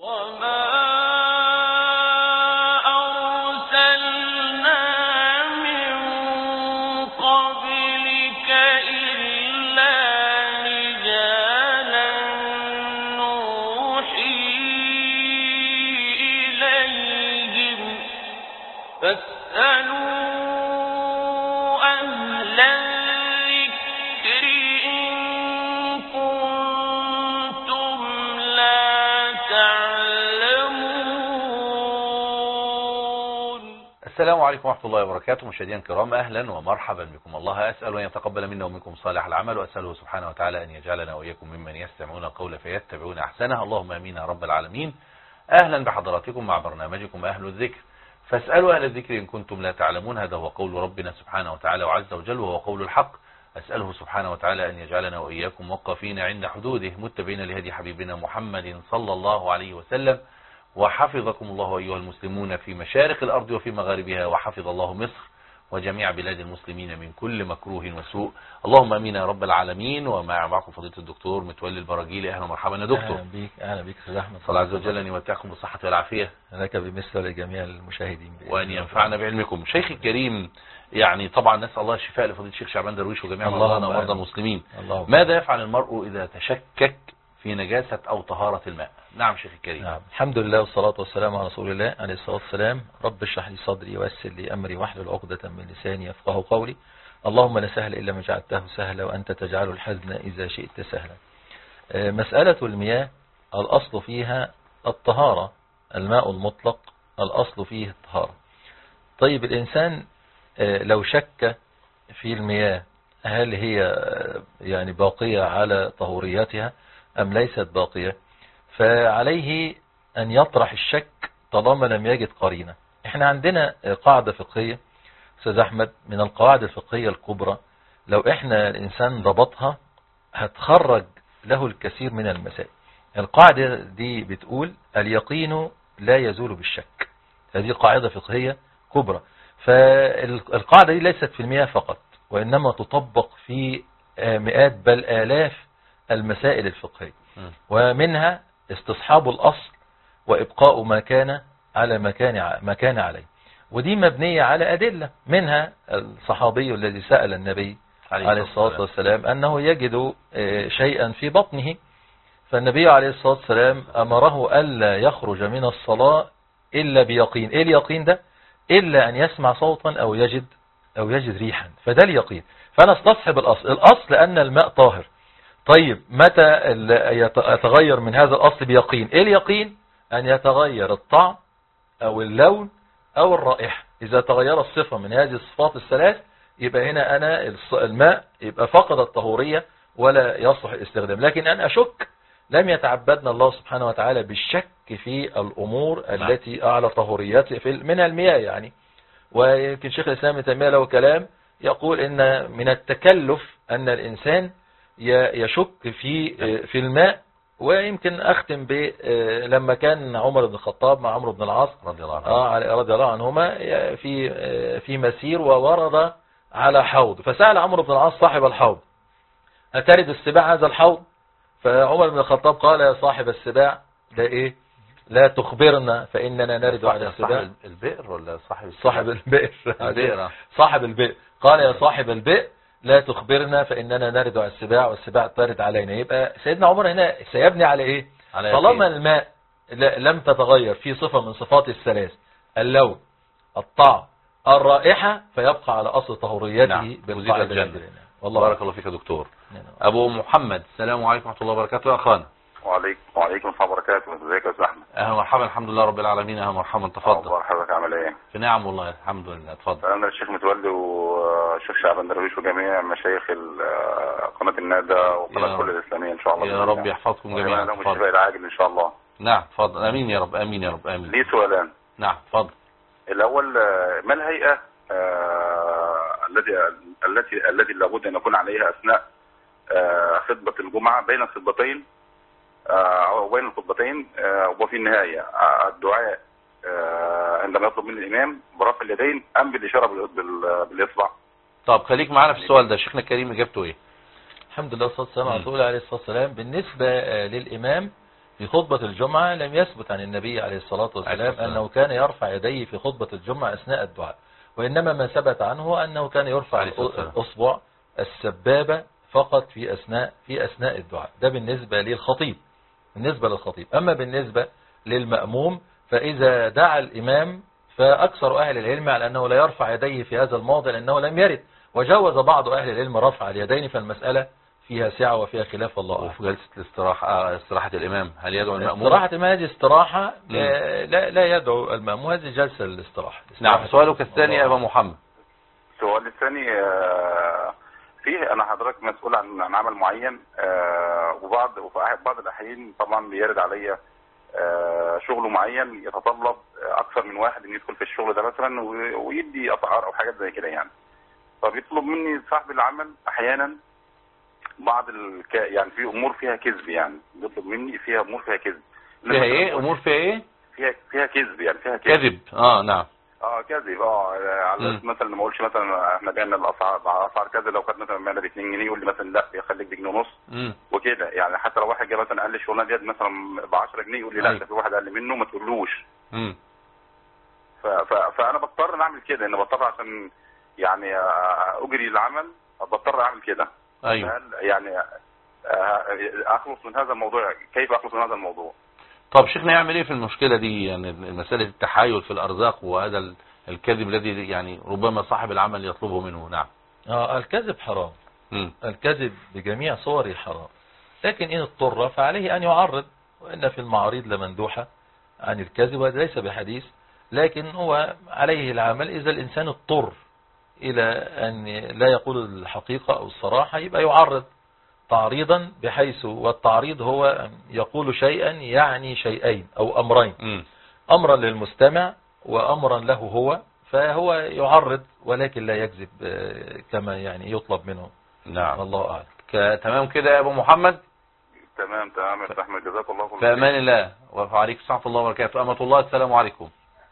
السلام عليكم ورحمة الله وبركاته. مشاهدينا الكرام، أهلا ومرحبا بكم. الله أسأل أن يتقبل منا ومنكم صالح العمل، وأسأله سبحانه وتعالى أن يجعلنا وإياكم ممن يستمعون القول فيتبعون أحسنه. اللهم آمين يا رب العالمين. أهلا بحضراتكم مع برنامجكم أهل الذكر، فاسألوا أهل الذكر إن كنتم لا تعلمون. هذا هو قول ربنا سبحانه وتعالى وعز وجل، وهو قول الحق. أسأله سبحانه وتعالى أن يجعلنا وإياكم موقفين عند حدوده، متبعين لهدي حبيبنا محمد صلى الله عليه وسلم. وحفظكم الله أيها المسلمون في مشارق الأرض وفي مغاربها، وحفظ الله مصر وجميع بلاد المسلمين من كل مكروه وسوء. اللهم امين يا رب العالمين. ومعكم فضيلة الدكتور متولي البراجيلي. اهلا ومرحبا يا دكتور. اهلا بك استاذ احمد. الله عز وجل ان يمتعكم بالصحة والعافية، لك بمثل لجميع المشاهدين، وان ينفعنا بعلمكم. شيخ الكريم، يعني طبعا نسأل الله الشفاء لفضيلة الشيخ شعبان درويش وجميع مرضانا ومرضى المسلمين. ماذا يفعل المرء إذا تشكك في نجاسة أو طهارة الماء؟ نعم شيخ الكريم. نعم، الحمد لله والصلاة والسلام على رسول الله عليه الصلاة والسلام. رب اشرح لي صدري ويسر لي أمري واحلل عقدة من لساني يفقهوا قولي. اللهم لا سهل إلا ما جعلته سهلا، وأنت تجعل الحزن إذا شئت سهلا. مسألة المياه الأصل فيها الطهارة، الماء المطلق الأصل فيه الطهارة. طيب الإنسان لو شك في المياه هل هي يعني باقية على طهوريتها أم ليست باقية، فعليه أن يطرح الشك طالما لم يجد قرينة. احنا عندنا قاعدة فقهية أستاذ أحمد من القواعد الفقهية الكبرى، لو احنا الإنسان ضبطها هتخرج له الكثير من المسائل. القاعدة دي بتقول اليقين لا يزول بالشك. هذه قاعدة فقهية كبرى. فالقاعدة دي ليست في المياه فقط، وإنما تطبق في مئات بل آلاف المسائل الفقهية، ومنها استصحاب الأصل وإبقاء ما كان على ما كان عليه. ودي مبنية على أدلة، منها الصحابي الذي سأل النبي عليه الصلاة والسلام أنه يجد شيئا في بطنه، فالنبي عليه الصلاة والسلام أمره ألا يخرج من الصلاة إلا بيقين. إيه اليقين ده؟ إلا أن يسمع صوتا أو يجد ريحا، فده اليقين. فأنا استصحب الأصل أن الماء طاهر. طيب متى يتغير من هذا الأصل بيقين؟ إيه اليقين؟ أن يتغير الطعم أو اللون أو الرائحة. إذا تغير الصفة من هذه الصفات الثلاث يبقى هنا أنا الماء يبقى فقد الطهورية ولا يصلح الاستخدام. لكن أنا أشك، لم يتعبدنا الله سبحانه وتعالى بالشك في الأمور التي أعلى طهوريات من المياه يعني. ويمكن شيخ الإسلام ابن تيمية له كلام يقول إن من التكلف أن الإنسان يشك في الماء. ويمكن أختم لما كان عمر بن الخطاب مع عمرو بن العاص رضي الله عنهما في مسير وورد على حوض، فسأل عمرو بن العاص صاحب الحوض أترد السباع هذا الحوض؟ فعمر بن الخطاب قال يا صاحب السباع ده إيه؟ لا تخبرنا فإننا نرد على السباع. صاحب البئر ولا صاحب البئر صاحب البئر قال يا صاحب البئر لا تخبرنا فإننا نرد على السباع والسباع ترد علينا. يبقى سيدنا عمر هنا سيبني على إيه؟ طالما الماء لم تتغير في صفة من صفات الثلاث، اللون الطعم الرائحة، فيبقى على أصل طهوريته بالقاعدة الجنة. والله بارك الله فيك يا دكتور. أبو محمد، السلام عليكم ورحمة الله وبركاته يا أخوانا. وعليكم السلام وبركاته. ازيك يا استاذ احمد؟ اهلا ومرحبا، الحمد لله رب العالمين. اهلا ومرحبا، تفضل. اخبار حضرتك عامل ايه؟ في نعم والله الحمد لله، اتفضل. انا الشيخ متولي والشيخ شعبان درويش وجميع مشايخ قناه الندى وقناه كل الاسلاميه ان شاء الله. يا رب يحفظكم جميعا. لهم الشفاء العاجل ان شاء الله. نعم اتفضل. امين يا رب، امين يا رب، امين. لي سؤالان. نعم اتفضل. الاول، ما الهيئه التي لابد ان يكون عليها اثناء خطبه الجمعه بين الخطبتين أو بين الخطبتين وفي النهاية الدعاء عندما يطلب من الإمام برفع اليدين أم بالإشارة بالإصبع؟ طب خليك معنا في السؤال ده، شيخنا الكريم إجابته إيه؟ الحمد لله والصلاة والسلام على رسول الله عليه الصلاة والسلام. بالنسبة للإمام في خطبة الجمعة لم يثبت عن النبي عليه الصلاة والسلام أنه كان يرفع يديه في خطبة الجمعة أثناء الدعاء، وإنما ما ثبت عنه أنه كان يرفع الأصبع السبابة فقط في أثناء الدعاء. ده بالنسبة للخطيب، بالنسبة للخطيب. أما بالنسبة للمأموم فإذا دعا الإمام فأكثر أهل العلم على أنه لا يرفع يديه في هذا الموضع لأنه لم يرد، وجوز بعض أهل العلم رفع اليدين، فالمسألة فيها سعة وفيها خلاف الله أعلم. وفي جلسة الاستراحة استراحة الإمام هل يدعو المأموم؟ استراحة ما هذه استراحة لا يدعو المأموم، هذه جلسة الاستراحة. نعم. سؤالك الثاني يا أبا محمد. السؤال الثاني فيه أنا حضرتك مسؤول عن عمل معين، وفي بعض الأحيان طبعا بيرد عليا شغل معين يتطلب أكثر من واحد إن يدخل في الشغل ده مثلا ويدي أسعار أو حاجات زي كده يعني. فبيطلب مني صاحب العمل أحيانا بعض يعني في أمور فيها كذب، يعني بيطلب مني فيها أمور فيها كذب. فيها إيه؟ أمور فيها إيه؟ فيها كذب، يعني فيها كذب. نعم. كذب. على مثلا ما اقولش مثلا احنا بعنا الاسعار كذا، لو كانت مثلا بعنا ب 2 جنيه يقول لي مثلا لا خليك بجنيه ونص وكده يعني. حتى لو واحد جه مثلا قال لي الشغلانه ديت مثلا ب 10 جنيه يقول لي لا ده في واحد اقل منه ما تقولوش. فانا بضطر اعمل كده، ان بضطر عشان يعني اجري العمل بضطر اعمل كده. ايوه. يعني اخلص من هذا الموضوع، كيف اخلص من هذا الموضوع؟ طب شيخنا يعمل ايه في المشكلة دي؟ يعني مسألة التحايل في الارزاق وهذا الكذب الذي يعني ربما صاحب العمل يطلبه منه. نعم. الكذب حرام. الكذب بجميع صوره حرام، لكن ان اضطر فعليه ان يعرض، وان في المعاريض لمندوحة عن الكذب، وهذا ليس بحديث، لكن هو عليه العمل. اذا الانسان اضطر الى ان لا يقول الحقيقة او الصراحة يبقى يعرض تعريضا، بحيث والتعريض هو يقول شيئا يعني شيئين او امرين، امرا للمستمع وامرا له هو، فهو يعرض ولكن لا يكذب كما يعني يطلب منه. نعم. الله اعلم. تمام كده يا ابو محمد. تمام يا احمد، جزاك الله خير. في امان الله وعليكم ورحمه الله وبركاته. امة الله السلام عليكم.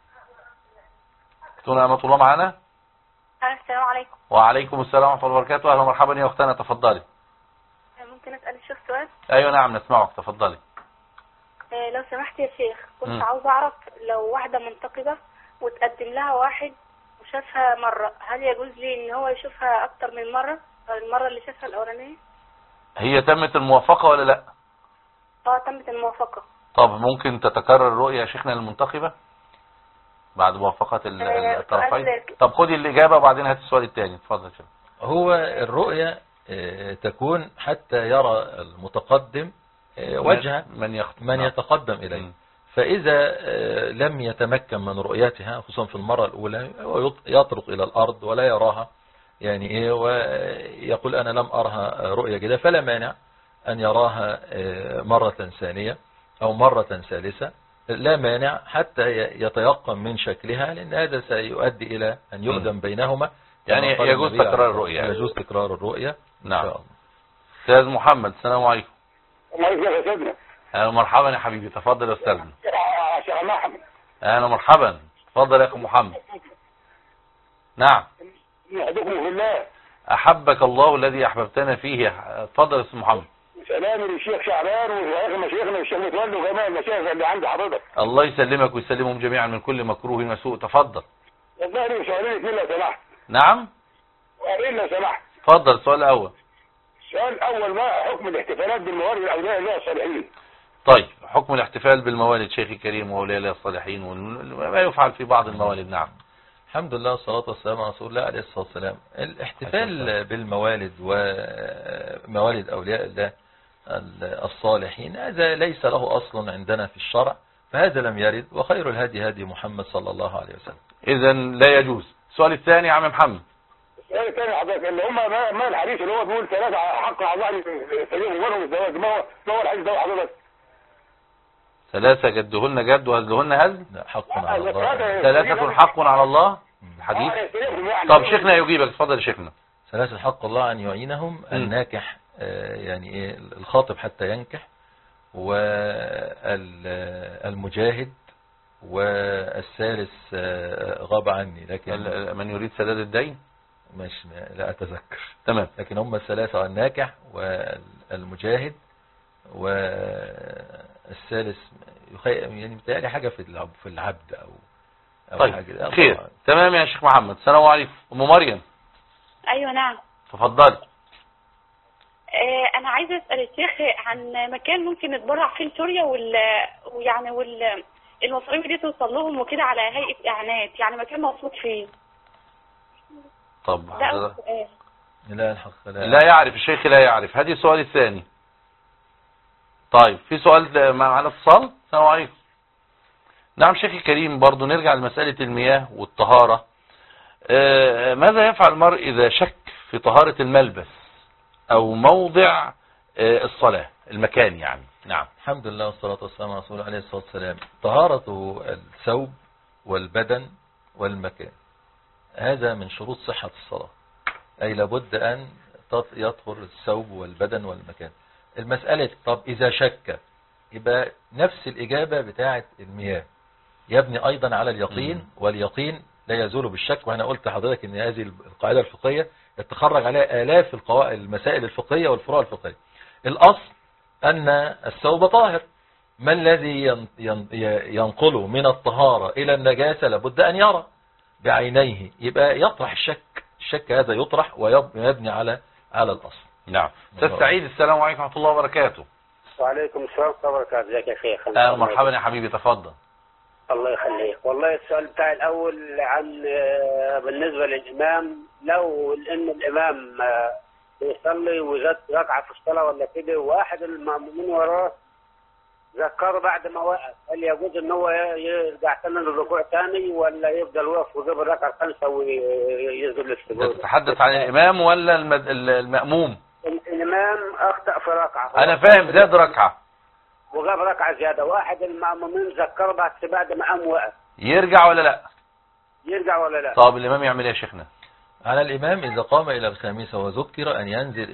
اختنا امة الله معانا. السلام عليكم. وعليكم السلام ورحمه الله وبركاته. اهلا ومرحبا يا اختنا، تفضلي. ممكن اسال الشيخ سؤال؟ ايوه نعم نسمعك، تفضلي. لو سمحت يا شيخ، كنت عاوز اعرف لو واحده منتقبه وتقدم لها واحد وشافها مره، هل يجوز لي ان هو يشوفها اكتر من مره المره اللي شافها الاولانيه؟ هي تمت الموافقه ولا لا؟ تمت الموافقه. طب ممكن تتكرر الرؤيه يا شيخنا للمنتقبه بعد موافقه الطرفين؟ طب خدي الاجابه وبعدين هات السؤال الثاني. اتفضل شيخ. هو الرؤيه تكون حتى يرى المتقدم وجه من يتقدم إليه، فإذا لم يتمكن من رؤيتها خصوصا في المرة الأولى يطرق إلى الأرض ولا يراها يعني إيه، ويقول أنا لم أرها رؤية كده، فلا مانع أن يراها مرة ثانية أو مرة ثالثة، لا مانع حتى يتيقن من شكلها، لأن هذا سيؤدي إلى أن يؤدم بينهما. يعني يجوز تكرار الرؤية. يجوز تكرار الرؤية. نعم. أستاذ محمد السلام عليكم. الله يا سيدنا. اهلا مرحبا يا حبيبي، تفضل يا استاذنا. شيخ محمد. اهلا مرحبا، تفضل يا اخي محمد. نعم. يحبكم في الله. احبك الله الذي احببتنا فيه. اتفضل يا استاذ محمد. سلام للشيخ شعبان وشيخ مشايخنا والشيخ متولي وجميع المشايخ اللي عند حضرتك. الله يسلمك ويسلمهم جميعا من كل مكروه وسوء. تفضل. والله لي سؤالين اثنين لو سمحت. نعم. سؤالين لو سمحت. اتفضل. السؤال الاول. السؤال الاول، ما حكم الاحتفالات بالموالد الاولياء الله الصالحين؟ طيب حكم الاحتفال بالموالد شيخي الكريم واولياء الله الصالحين وما يفعل في بعض الموالد. نعم. الحمد لله والصلاة والسلام على رسول الله عليه الصلاة والسلام. الاحتفال بالموالد وموالد أولياء الله الصالحين هذا ليس له أصل عندنا في الشرع، فهذا لم يرد، وخير الهدي هدي محمد صلى الله عليه وسلم. إذا لا يجوز. السؤال الثاني يا عم محمد. السؤال الثاني حضرتك اللي هم ما الحديث اللي هو بيقول ثلاثة حق على الله يستجيبوا منهم الزواج، ما هو الحديث ده حضرتك؟ ثلاثة جدهن جد وهزلهن هزل. حق على الله. ثلاثة حق على الله الحديث. طب شيخنا يجيبك. اتفضل يا شيخنا. ثلاثة حق الله أن يعينهم الناكح يعني ايه الخاطب حتى ينكح، والمجاهد، والثالث غاب عني لكن من يريد سداد الدين مش لا أتذكر. تمام. لكن هم الثلاثة الناكح والمجاهد الثالث يعني بتهيألي حاجة في العبد أو طيب حاجة. خير تمام يا شيخ محمد. السلام عليكم. أم مريم. ايوه نعم. تفضلي. انا عايزه اسال الشيخ عن مكان ممكن نتبرع فيه لسوريا المصاريف دي توصل لهم وكده على هيئه اعانات، يعني مكان موثوق فيه. طب ده أول سؤال. لا الحق لا يعرف الشيخ، لا يعرف. هذه السؤال الثاني. طيب في سؤال معنا اتصال. السلام عليكم. نعم شيخي الكريم، برضو نرجع لمسألة المياه والطهارة. ماذا يفعل المرء إذا شك في طهارة الملبس أو موضع الصلاة، المكان يعني؟ نعم. الحمد لله والصلاة والسلام على رسول الله عليه الصلاة والسلام. طهارة الثوب والبدن والمكان هذا من شروط صحة الصلاة، أي لابد أن يطهر الثوب والبدن والمكان. المسألة طب إذا شك، يبقى نفس الإجابة بتاعة المياه، يبني أيضا على اليقين، واليقين لا يزول بالشك. وأنا قلت لحضرتك أن هذه القاعدة الفقهية يتخرج عليها آلاف المسائل الفقهية والفروع الفقهية. الأصل أن الثوب طاهر، ما الذي ينقله من الطهارة إلى النجاسة لابد أن يرى بعينيه، يبقى يطرح الشك هذا يطرح ويبني على الأصل. نعم. أستاذ سعيد، السلام عليكم ورحمة الله وبركاته. وعليكم السلام ورحمة الله وبركاته. ازيك يا شيخ؟ مرحبا يا حبيبي، تفضل. الله يخليك. والله السؤال بتاعي الأول عن بالنسبة للإمام، لو إن الإمام بيصلي وزاد ركعة في الصلاة ولا كده، واحد المأمومين وراه ذكره بعد ما وقف، هل يجوز إن هو يرجع تاني للركوع تاني، ولا يفضل واقف ويجيب الركعة الخامسة وينزل للسجود؟ تتحدث عن الإمام ولا المأموم؟ الإمام أخطأ في ركعة. أنا فاهم، زاد ركعة وجاب ركعة زيادة، واحد المأمومين ذكره بعد ما قام وقف، يرجع ولا لا؟ يرجع ولا لا؟ طب الإمام يعمل ايه يا شيخنا؟ على الإمام إذا قام إلى الخامسة وذكر أن ينزل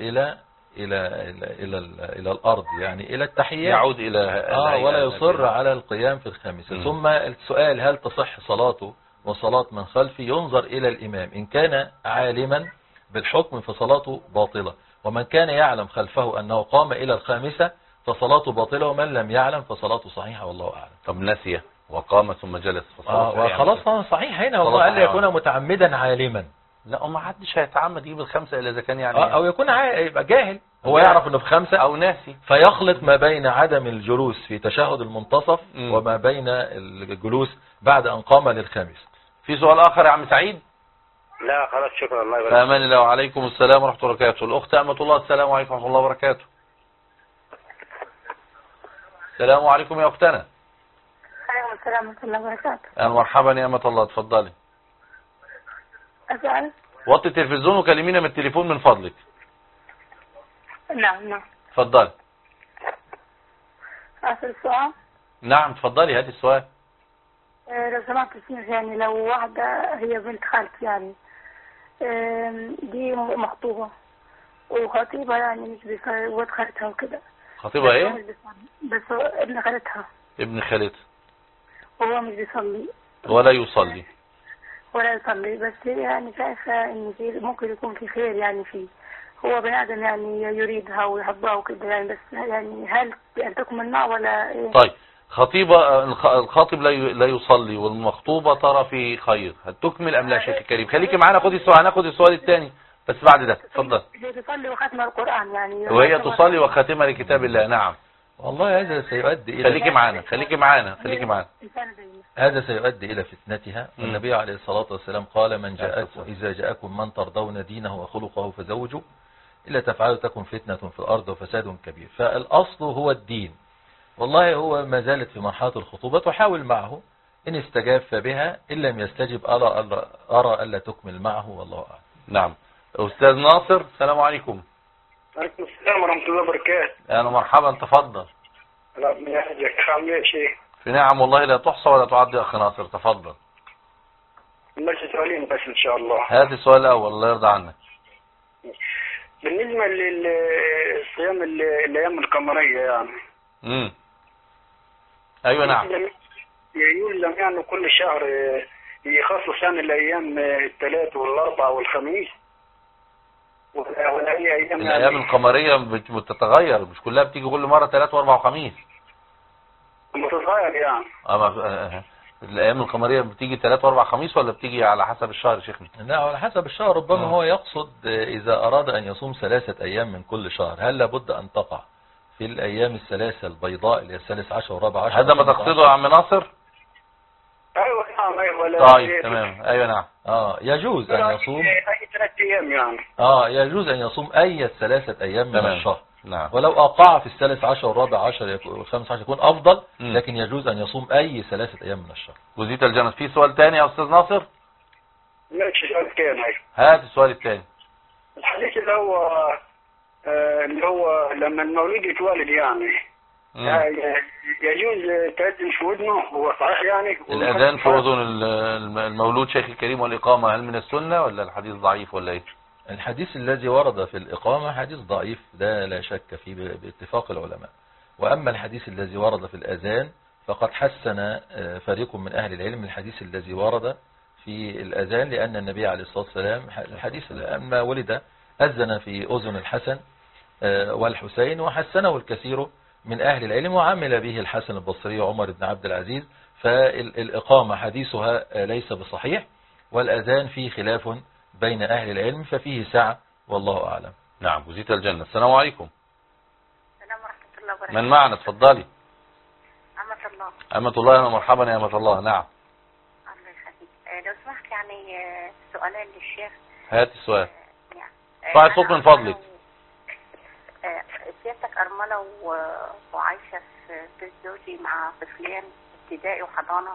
إلى الأرض، يعني إلى التحيات، يعود إلى ولا يصر على القيام في الخامسة. ثم السؤال هل تصح صلاته وصلاة من خلفه؟ ينظر إلى الإمام، إن كان عالما بالحكم فصلاته باطلة، ومن كان يعلم خلفه أنه قام إلى الخامسة فصلاته باطلة، ومن لم يعلم فصلاته صحيحة والله أعلم. طب نسي وقام ثم جلس فصلاته وخلاص صحيح هنا، والله قال يكون متعمدا عالما. لا، ما حدش هيتعمد يجيب الخمسة إلا إذا كان يعني أو يكون يبقى جاهل، هو يعرف أنه في خمسة أو ناسي، فيخلط ما بين عدم الجلوس في تشهد المنتصف وما بين الجلوس بعد أن قام للخامس. في سؤال آخر يا عم سعيد؟ لا خلاص، شكرا. الله يبارك. فأمان الله. وعليكم السلام ورحمة الله وبركاته. الأخت أمة الله، السلام عليكم ورحمة الله وبركاته. السلام عليكم يا أختنا. عليكم السلام ورحمة الله وبركاته. مرحبا يا أمة الله، اتفضلي. أسأل؟ وطي التلفزيون وكلمينا من التليفون من فضلك. نعم. اتفضلي. أسأل سؤال؟ نعم اتفضلي، هاتي السؤال. لو سمحت الشيخ، يعني لو واحدة هي بنت خالتي، يعني دي مخطوبة وخطيبها يعني مش بيصلي، ولد خالتها وكده. خطيبها ايه؟ بس ابن خالتها. ابن خالتها. هو مش بيصلي ولا يصلي. بس يعني شايفة ان ممكن يكون في خير يعني فيه. هو بني ادم يعني يريدها ويحبها وكده يعني، بس يعني هل أن تكمل معه ولا ايه؟ طيب خطيبة، الخاطب لا يصلي والمخطوبة ترى في خير، هتكمل ام لا شيخ الكريم؟ خليكي معانا، خدي السؤال، هناخد السؤال الثاني بس بعد ده. اتفضل. هي تصلي وختمة القرآن يعني، وهي تصلي وختمة لكتاب الله. نعم. والله هذا سيؤدي إلى خليكي معانا. هذا سيؤدي إلى فتنتها. والنبي عليه الصلاة والسلام قال إذا جاءكم من ترضون دينه وخلقه فزوجوا، إلا تفعلوا تكن فتنة في الأرض وفساد كبير. فالأصل هو الدين. والله هو ما زالت في مرحلة الخطوبة، تحاول معه، إن استجاب فبها، إن لم يستجب أرى ألا تكمل معه والله أعلم. نعم. أستاذ ناصر، السلام عليكم. وعليكم السلام ورحمة الله وبركاته. أهلا مرحبا، تفضل. ربنا يحفظك. عامل ايه يا شيخ؟ في نعم والله لا تحصى ولا تعد يا أخي ناصر، تفضل. ماشي، سؤالين بس إن شاء الله. هات السؤال الأول، الله يرضى عنك. بالنسبة للصيام الأيام القمرية يعني. أيوة نعم. يلزم يعني كل شهر يخصص يعني الأيام الثلاث والأربع والخميس، ولا هي أيام الأيام القمرية بتتغير، مش كلها بتيجي كل مرة 3 و4 و5. متغير يعني. الايام القمريه بتيجي 3 و4 خميس ولا بتيجي على حسب الشهر يا شيخنا؟ لا، على حسب الشهر. ربما هو يقصد إذا أراد أن يصوم 3 أيام من كل شهر، هل لابد أن تقع في الأيام الثلاثة البيضاء اللي هي 13 و14؟ هذا ما تقصده يا عم ناصر؟ ايوه نعم ايوه. طيب تمام، ايوه نعم. يجوز أن يصوم اي 3 ايام يعني. يجوز أن يصوم أي 3 أيام من تمام. الشهر. نعم. ولو أقع في 13 و14 و15 يكون أفضل، مم. لكن يجوز أن يصوم أي 3 أيام من الشهر. جزيت الجنة. في سؤال تاني يا أستاذ ناصر؟ ماشي سؤال تاني. هات السؤال التاني. الحديث اللي هو لما المولود يتولد يعني يجوز تأذن في ودنه، هو صحيح يعني؟ الأذان في أذن المولود شيخ الكريم والإقامة هل من السنة ولا الحديث ضعيف ولا إيه؟ الحديث الذي ورد في الإقامة حديث ضعيف، ده لا شك فيه باتفاق العلماء. وأما الحديث الذي ورد في الأذان فقد حسن فريق من أهل العلم الحديث الذي ورد في الأذان، لأن النبي عليه الصلاة والسلام الحديث لما ولد أذن في أذن الحسن والحسين، وحسنه الكثير من أهل العلم، وعمل به الحسن البصري وعمر بن عبد العزيز. فالإقامة حديثها ليس بصحيح، والأذان فيه خلاف بين أهل العلم ففيه سعة، والله أعلم. نعم. جزيت الجنة. السلام عليكم. السلام ورحمة الله وبركاته. من معنا؟ اتفضلي. أمة الله. أمة الله. يا مرحبا يا أمة الله. نعم. الله يخليك. لو سمحت يعني سؤالين للشيخ. هات السؤال. يعني صوت من فضلك. سيادتك أرملة وعايشة في بيت زوجي مع طفلين ابتدائي وحضانة،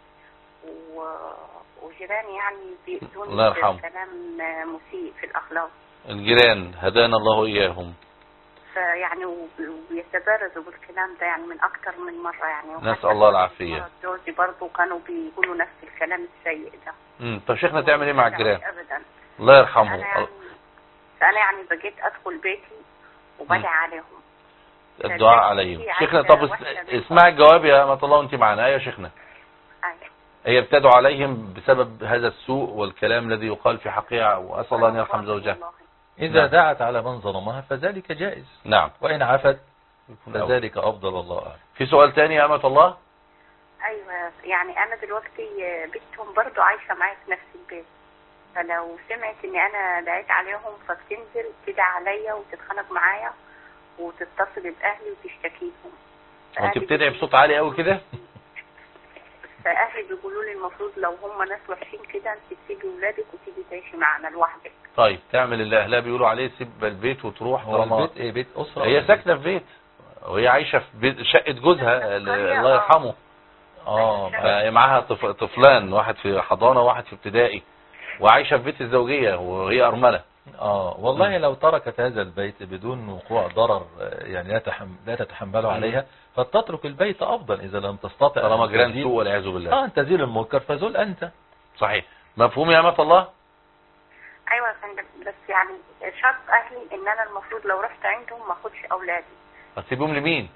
وجيراني يعني بيأذوني الله يرحمه. كلام مسيء في الأخلاق. الجيران هدانا الله إياهم. فيعني وبيتبارزوا بالكلام ده يعني من أكتر من مرة يعني. نسأل الله العافية. زوجي برضه كانوا بيقولوا نفس الكلام السيء ده. طب شيخنا تعمل ايه مع الجيران؟ أبدا. الله يرحمه. أنا يعني بقيت أدخل بيتي وبدعي عليهم. الدعاء عليهم. شيخنا طب اسمع الجواب يا أمة الله وانت معنا. ايوه يا شيخنا. هي بتدعو عليهم بسبب هذا السوء والكلام الذي يقال في حقها، وأسأل الله أن يرحم زوجها. إذا دعت على من ظلمها فذلك جائز. نعم. وإن عفت فذلك أفضل، الله أعلم. في سؤال تاني يا أمة الله؟ أيوة يعني أنا دلوقتي بنتهم برضو عايشة معي في نفس البيت، فلو سمعت إني أنا دعيت عليهم فبتنزل تدعي عليا وتتخانق معايا وتتصل بأهلي وتشتكيهم. وانت بتدعي بصوت عالي قوي كده؟ فأهلي بيقولوا لي المفروض لو هم ناس وحشين كده انت تسيبي ولادك وتيجي تعيشي معنا لوحدك. طيب تعمل اللي اهلها بيقولوا عليه، تسيب البيت وتروح. هو البيت ايه؟ بيت أسرة؟ هي ساكنة في بيت وهي عايشة في بيت شقة جوزها الله يرحمه. معاها طفلان، واحد في حضانة واحد في ابتدائي، وعايشة في بيت الزوجية وهي أرملة. والله لو تركت هذا البيت بدون وقوع ضرر يعني لا تتحمله عليها، فتترك البيت أفضل إذا لم تستطع. طالما جيران سوء والعياذ بالله. أن تزيل المنكر فزول أنت. صحيح. مفهوم يا أمة الله؟ أيوة يا فندم، بس يعني شرط أهلي إن أنا المفروض لو رحت عندهم ما أخدش أولادي. هتسيبهم لمين؟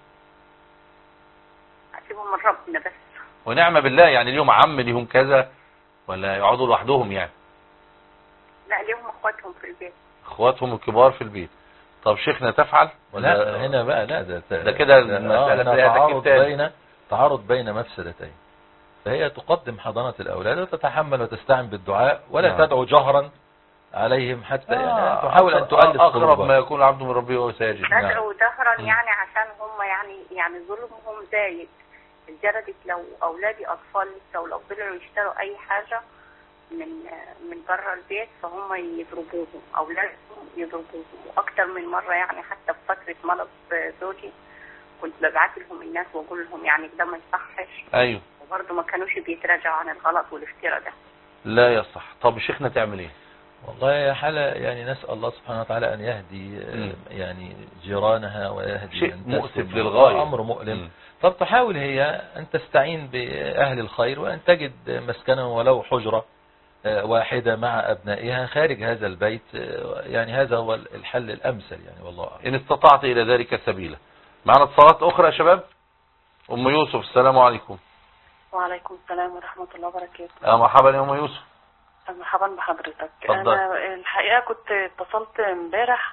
هسيبهم من ربنا بس. ونعم بالله. يعني ليهم عم ليهم كذا ولا يقعدوا لوحدهم يعني؟ لا ليهم اخواتهم في البيت. اخواتهم الكبار في البيت. طب شيخنا تفعل؟ لا هنا بقى لا، ده كده المسألة تعارض بين مفسدتين. فهي تقدم حضانة الأولاد وتتحمل وتستعن بالدعاء ولا تدعو جهرا عليهم حتى يعني تحاول أن تؤلف أقرب ما يكون العبد من ربه وهو ساجد. تدعو جهرا يعني عشان هم يعني ظلمهم زايد لدرجة لو أولادي أطفال لسه ولو طلعوا يشتروا أي حاجة من بره البيت فهم يضربوهم، أولادهم يضربوهم. وأكتر من مرة يعني حتى في فترة مرض زوجي كنت ببعت لهم الناس وأقول لهم يعني ده ما يصحش. أيوه. وبرضه ما كانوش بيتراجعوا عن الغلط والافتراء ده. لا يصح. طب شيخنا تعمل ايه؟ والله يا حالة يعني نسأل الله سبحانه وتعالى أن يهدي يعني جيرانها ويهدي شيء مؤسف للغاية، أمر مؤلم. طب تحاول هي أن تستعين بأهل الخير وأن تجد مسكنا ولو حجرة واحدة مع أبنائها خارج هذا البيت، يعني هذا هو الحل الأمثل يعني والله أعلم. إن استطعت إلى ذلك سبيلا. معنا اتصالات أخرى يا شباب. أم يوسف السلام عليكم. وعليكم السلام ورحمة الله وبركاته. مرحبا يا أم يوسف. مرحبا بحضرتك. فضل. أنا الحقيقة كنت اتصلت امبارح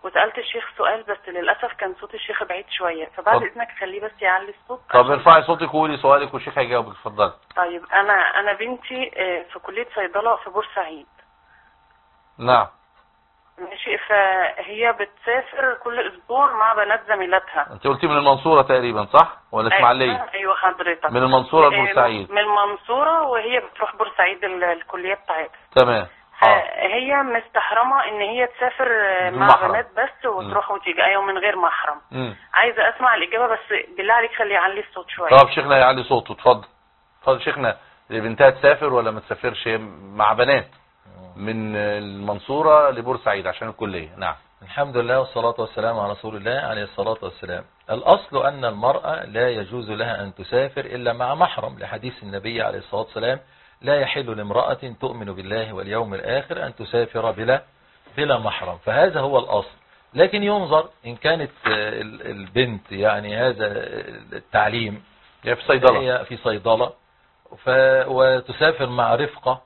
وسألت الشيخ سؤال بس للأسف كان صوت الشيخ بعيد شوية، فبعد طب. إذنك خليه بس يعلي الصوت. طب ارفعي صوتك وقولي سؤالك والشيخ هيجاوبك. اتفضلي. طيب أنا بنتي في كلية صيدلة في بورسعيد. نعم. ماشي. فهي بتسافر كل أسبوع مع بنات زميلاتها. انت قلتي من المنصورة تقريبا صح ولا اسماعيلية؟ أيوه حضرتك. من المنصورة لبورسعيد. من المنصورة، وهي بتروح بورسعيد الكلية بتاعتها. تمام. هي مستحرمة ان هي تسافر مع بنات بس وتروح وتيجي. ايوه من غير محرم. عايزة اسمع الاجابة بس بالله عليك خليه يعلي الصوت شوية. طب شيخنا يعلي صوته. اتفضل. اتفضل شيخنا. بنتها تسافر ولا ما تسافرش مع بنات من المنصورة لبورسعيد عشان الكلية؟ نعم. الحمد لله والصلاة والسلام على رسول الله عليه الصلاة والسلام. الأصل أن المرأة لا يجوز لها أن تسافر إلا مع محرم، لحديث النبي عليه الصلاة والسلام: لا يحل لامرأة تؤمن بالله واليوم الآخر أن تسافر بلا محرم. فهذا هو الأصل. لكن ينظر إن كانت البنت يعني هذا التعليم هي في صيدلة، هي في صيدلة وتسافر مع رفقة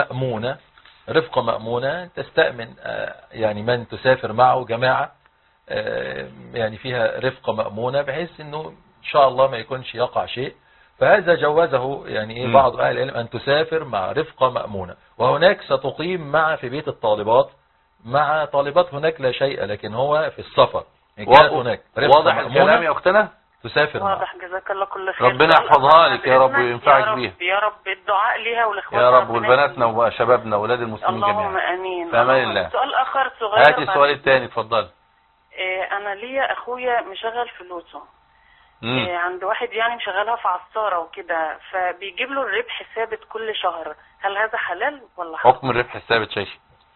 مأمونة تستأمن يعني من تسافر معه جماعة يعني فيها رفقة مأمونة بحيث أنه إن شاء الله ما يكونش يقع شيء. فهذا جوزه يعني بعض أهل العلم أن تسافر مع رفقة مأمونة. وهناك ستقيم في بيت الطالبات مع طالبات هناك لا شيء، لكن هو في السفر إن كانت هناك رفقة واضح الكلام يا أختنا؟ تسافر معه. واضح. جزاك الله كل خير. ربنا يحفظها لك يا رب وينفعك بيها يا رب. الدعاء ليها ولإخواتها يا رب والبناتنا وشبابنا وأولاد المسلمين جميعا. اللهم امين. في امان الله. سؤال اخر صغير. هاتي السؤال الثاني. اتفضل. انا ليا اخويا مشغل فلوسه عند واحد يعني مشغلها في عصارة وكده، فبيجيب له الربح ثابت كل شهر. هل هذا حلال ولا حرام؟ حكم الربح الثابت شيء.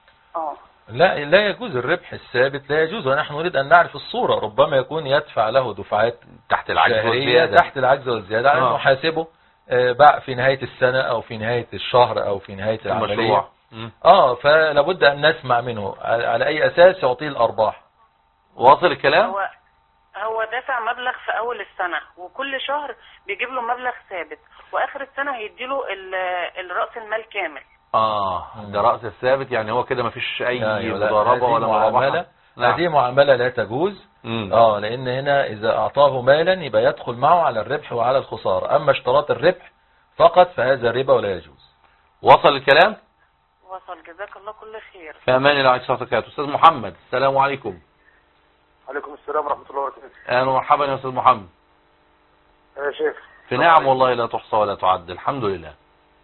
لا يجوز الربح الثابت، لا يجوز. ونحن نريد أن نعرف الصورة. ربما يكون يدفع له دفعات تحت العجز والزيادة، تحت العجز والزيادة على أنه حاسبه في نهاية السنة أو في نهاية الشهر أو في نهاية العملية. فلابد أن نسمع منه على أي أساس يعطيه الأرباح. واصل الكلام؟ هو دافع مبلغ في أول السنة وكل شهر بيجيب له مبلغ ثابت، وآخر السنة هيديله الرأس المال كامل. ده رأس الثابت، يعني هو كده مفيش أي مضاربة ولا مرابحة. هذه معاملة لا تجوز. لأن هنا إذا أعطاه مالا يبقى يدخل معه على الربح وعلى الخسارة. أما اشتراط الربح فقط فهذا ربا ولا يجوز. وصل الكلام؟ وصل. جزاك الله كل خير. في أمان الله عليك صوتك. أستاذ محمد، السلام عليكم. عليكم السلام ورحمة الله وبركاته. أهلا ومرحبا يا أستاذ محمد. يا شيخ. في نعم والله لا تحصى ولا تعد، الحمد لله.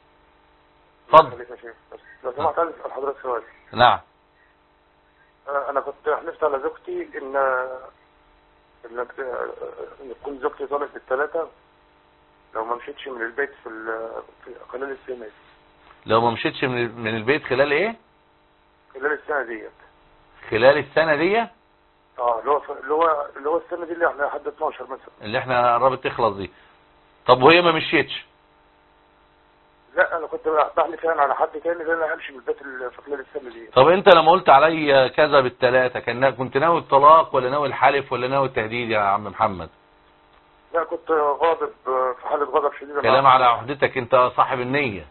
اتفضل. يا شيخ لو سمحت عايز اسال حضرتك سؤال. نعم. انا كنت حلفت على زوجتي ان تكون زوجتي طالب بالثلاثه لو ما مشيتش من البيت في خلال السنه دي. لو ما مشيتش من البيت خلال ايه؟ خلال السنه ديت. خلال السنه دي؟ اللي هو السنه دي اللي احنا لحد 12 مثلا، اللي احنا قربت تخلص دي. طب وهي ما مشيتش؟ لا انا كنت بحلف يعني على حد تاني ان انا همشي من البيت في خلال السنه دي. طب انت لما قلت علي كذا بالثلاثه كنت ناوي الطلاق ولا ناوي الحلف ولا ناوي التهديد يا عم محمد؟ لا كنت غاضب، في حاله غضب شديد. كلام على عهدتك، انت صاحب النية.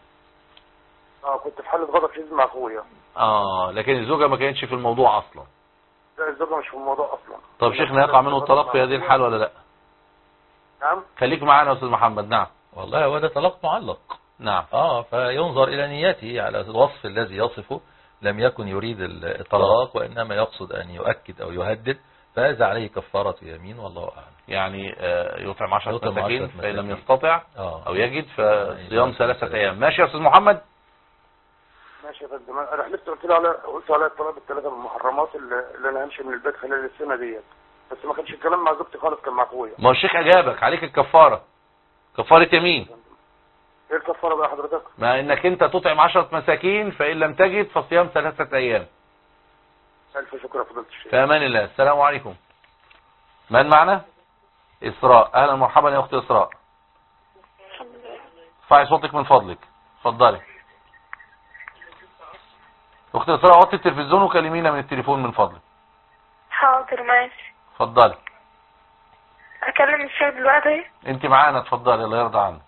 كنت في حاله غضب شديد مع اخويا. لكن الزوجه ما كانتش في الموضوع اصلا. لا الزوجه مش في الموضوع اصلا. طب شيخنا يقع منه الطلاق في هذه الحال ولا لا؟ نعم. خليك معانا يا استاذ محمد. نعم. والله هو ده طلاق معلق. نعم. فينظر إلى نيته على الوصف الذي يصفه. لم يكن يريد الطلاق وإنما يقصد أن يؤكد أو يهدد، فهذا عليه كفارة يمين والله أعلم. يعني يطعم 10 مساكين فإن لم يستطع أو يجد فصيام 3 أيام. ماشي يا أستاذ محمد؟ ماشي يا فندم. أنا حلفت قلت على الطلاق الثلاثة من المحرمات اللي أنا همشي من البيت خلال السنة ديت، بس ما كانش الكلام مع زوجتي خالص، كان مع أخويا. ما هو الشيخ أجابك، عليك الكفارة، كفارة يمين. ايه الكفارة بقى حضرتك؟ ما انك انت تطعم 10 مساكين فإن لم تجد فصيام 3 أيام. ألف شكر يا فضيلة الشيخ. في أمان الله. السلام عليكم. من معنا؟ إسراء. أهلا ومرحبا يا أختي إسراء. ارفعي صوتك من فضلك. اتفضلي. أختي إسراء وطي التلفزيون وكلمينا من التليفون من فضلك. حاضر ماشي. اتفضلي. أكلم الشيخ دلوقتي؟ أنت معانا، اتفضلي الله يرضى عنك.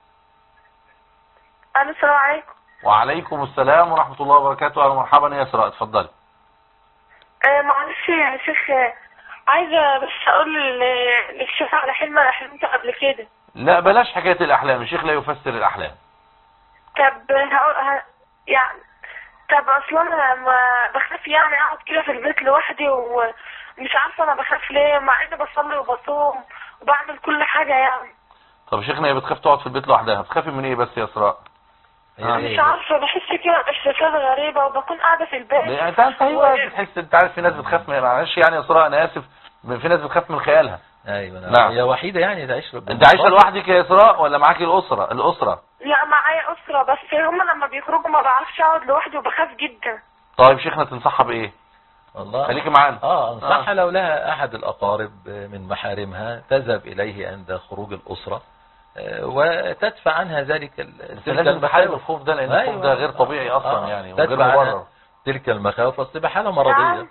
السلام عليكم. وعليكم السلام ورحمة الله وبركاته. أهلا ومرحبا يا إسراء، اتفضلي. معلش يا شيخ، عايزة بس أقول للشيخ على حلم أنا حلمته قبل كده. لا بلاش حكاية الأحلام، الشيخ لا يفسر الأحلام. طب يعني طب أصلا أنا ما بخاف يعني أقعد كده في البيت لوحدي، ومش عارفة أنا بخاف ليه مع إني بصلي وبصوم وبعمل كل حاجة يعني. طب شيخنا هي بتخاف تقعد في البيت لوحدها، بتخافي من إيه بس يا إسراء؟ مش عارفة، بحس كده إحساسات غريبة وبكون قاعدة في البيت. انت ايوه بتحس، انت عارف في ناس بتخاف معلش يعني يا اسراء انا اسف، في ناس بتخاف من خيالها. ايوه نعم. هي وحيده يعني تعيش. انت عايشه لوحدك يا اسراء ولا معاكي الاسره؟ لا معايا اسره، بس هم لما بيخرجوا ما بعرفش اقعد لوحدي وبخاف جدا. طيب شيخنا تنصحها بايه؟ والله خليكي معانا. انصحها لو لها احد الاقارب من محارمها تذهب اليه عند خروج الاسره وتدفع عنها ذلك لازم تحارب الخوف ده، لان الخوف ده غير طبيعي اصلا يعني وغير مبرر. تلك المخاوف اصل بحاله مرضيه.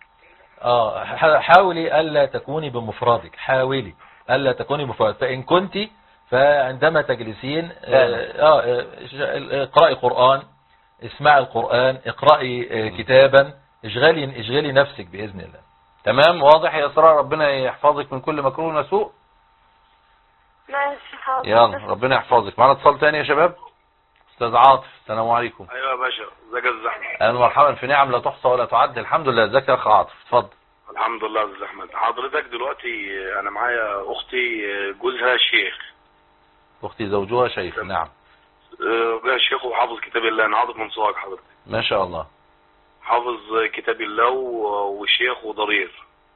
حاولي الا تكوني بمفردك، حاولي الا تكوني بمفردك، فان كنت فعندما تجلسين اقرأي قرآن، اسمعي القرآن، اقرأي كتابا، اشغلي نفسك بإذن الله. تمام واضح يا اسراء، ربنا يحفظك من كل مكروه وسوء. ماشي حاضر. يلا ربنا يحفظك. معنا اتصال تاني يا شباب. استاذ عاطف السلام عليكم. ايوه يا باشا، ازيك يا استاذ احمد؟ اهلا ومرحبا، في نعم لا تحصى ولا تعد. الحمد لله. ازيك يا اخ عاطف؟ اتفضل. الحمد لله يا استاذ احمد. حضرتك دلوقتي انا معايا اختي جوزها شيخ. اختي زوجها شيخ. نعم. جوزها شيخ وحافظ كتاب الله. انا عاطف من سوهاج حضرتك. ما شاء الله. حافظ كتاب الله وشيخ وضرير.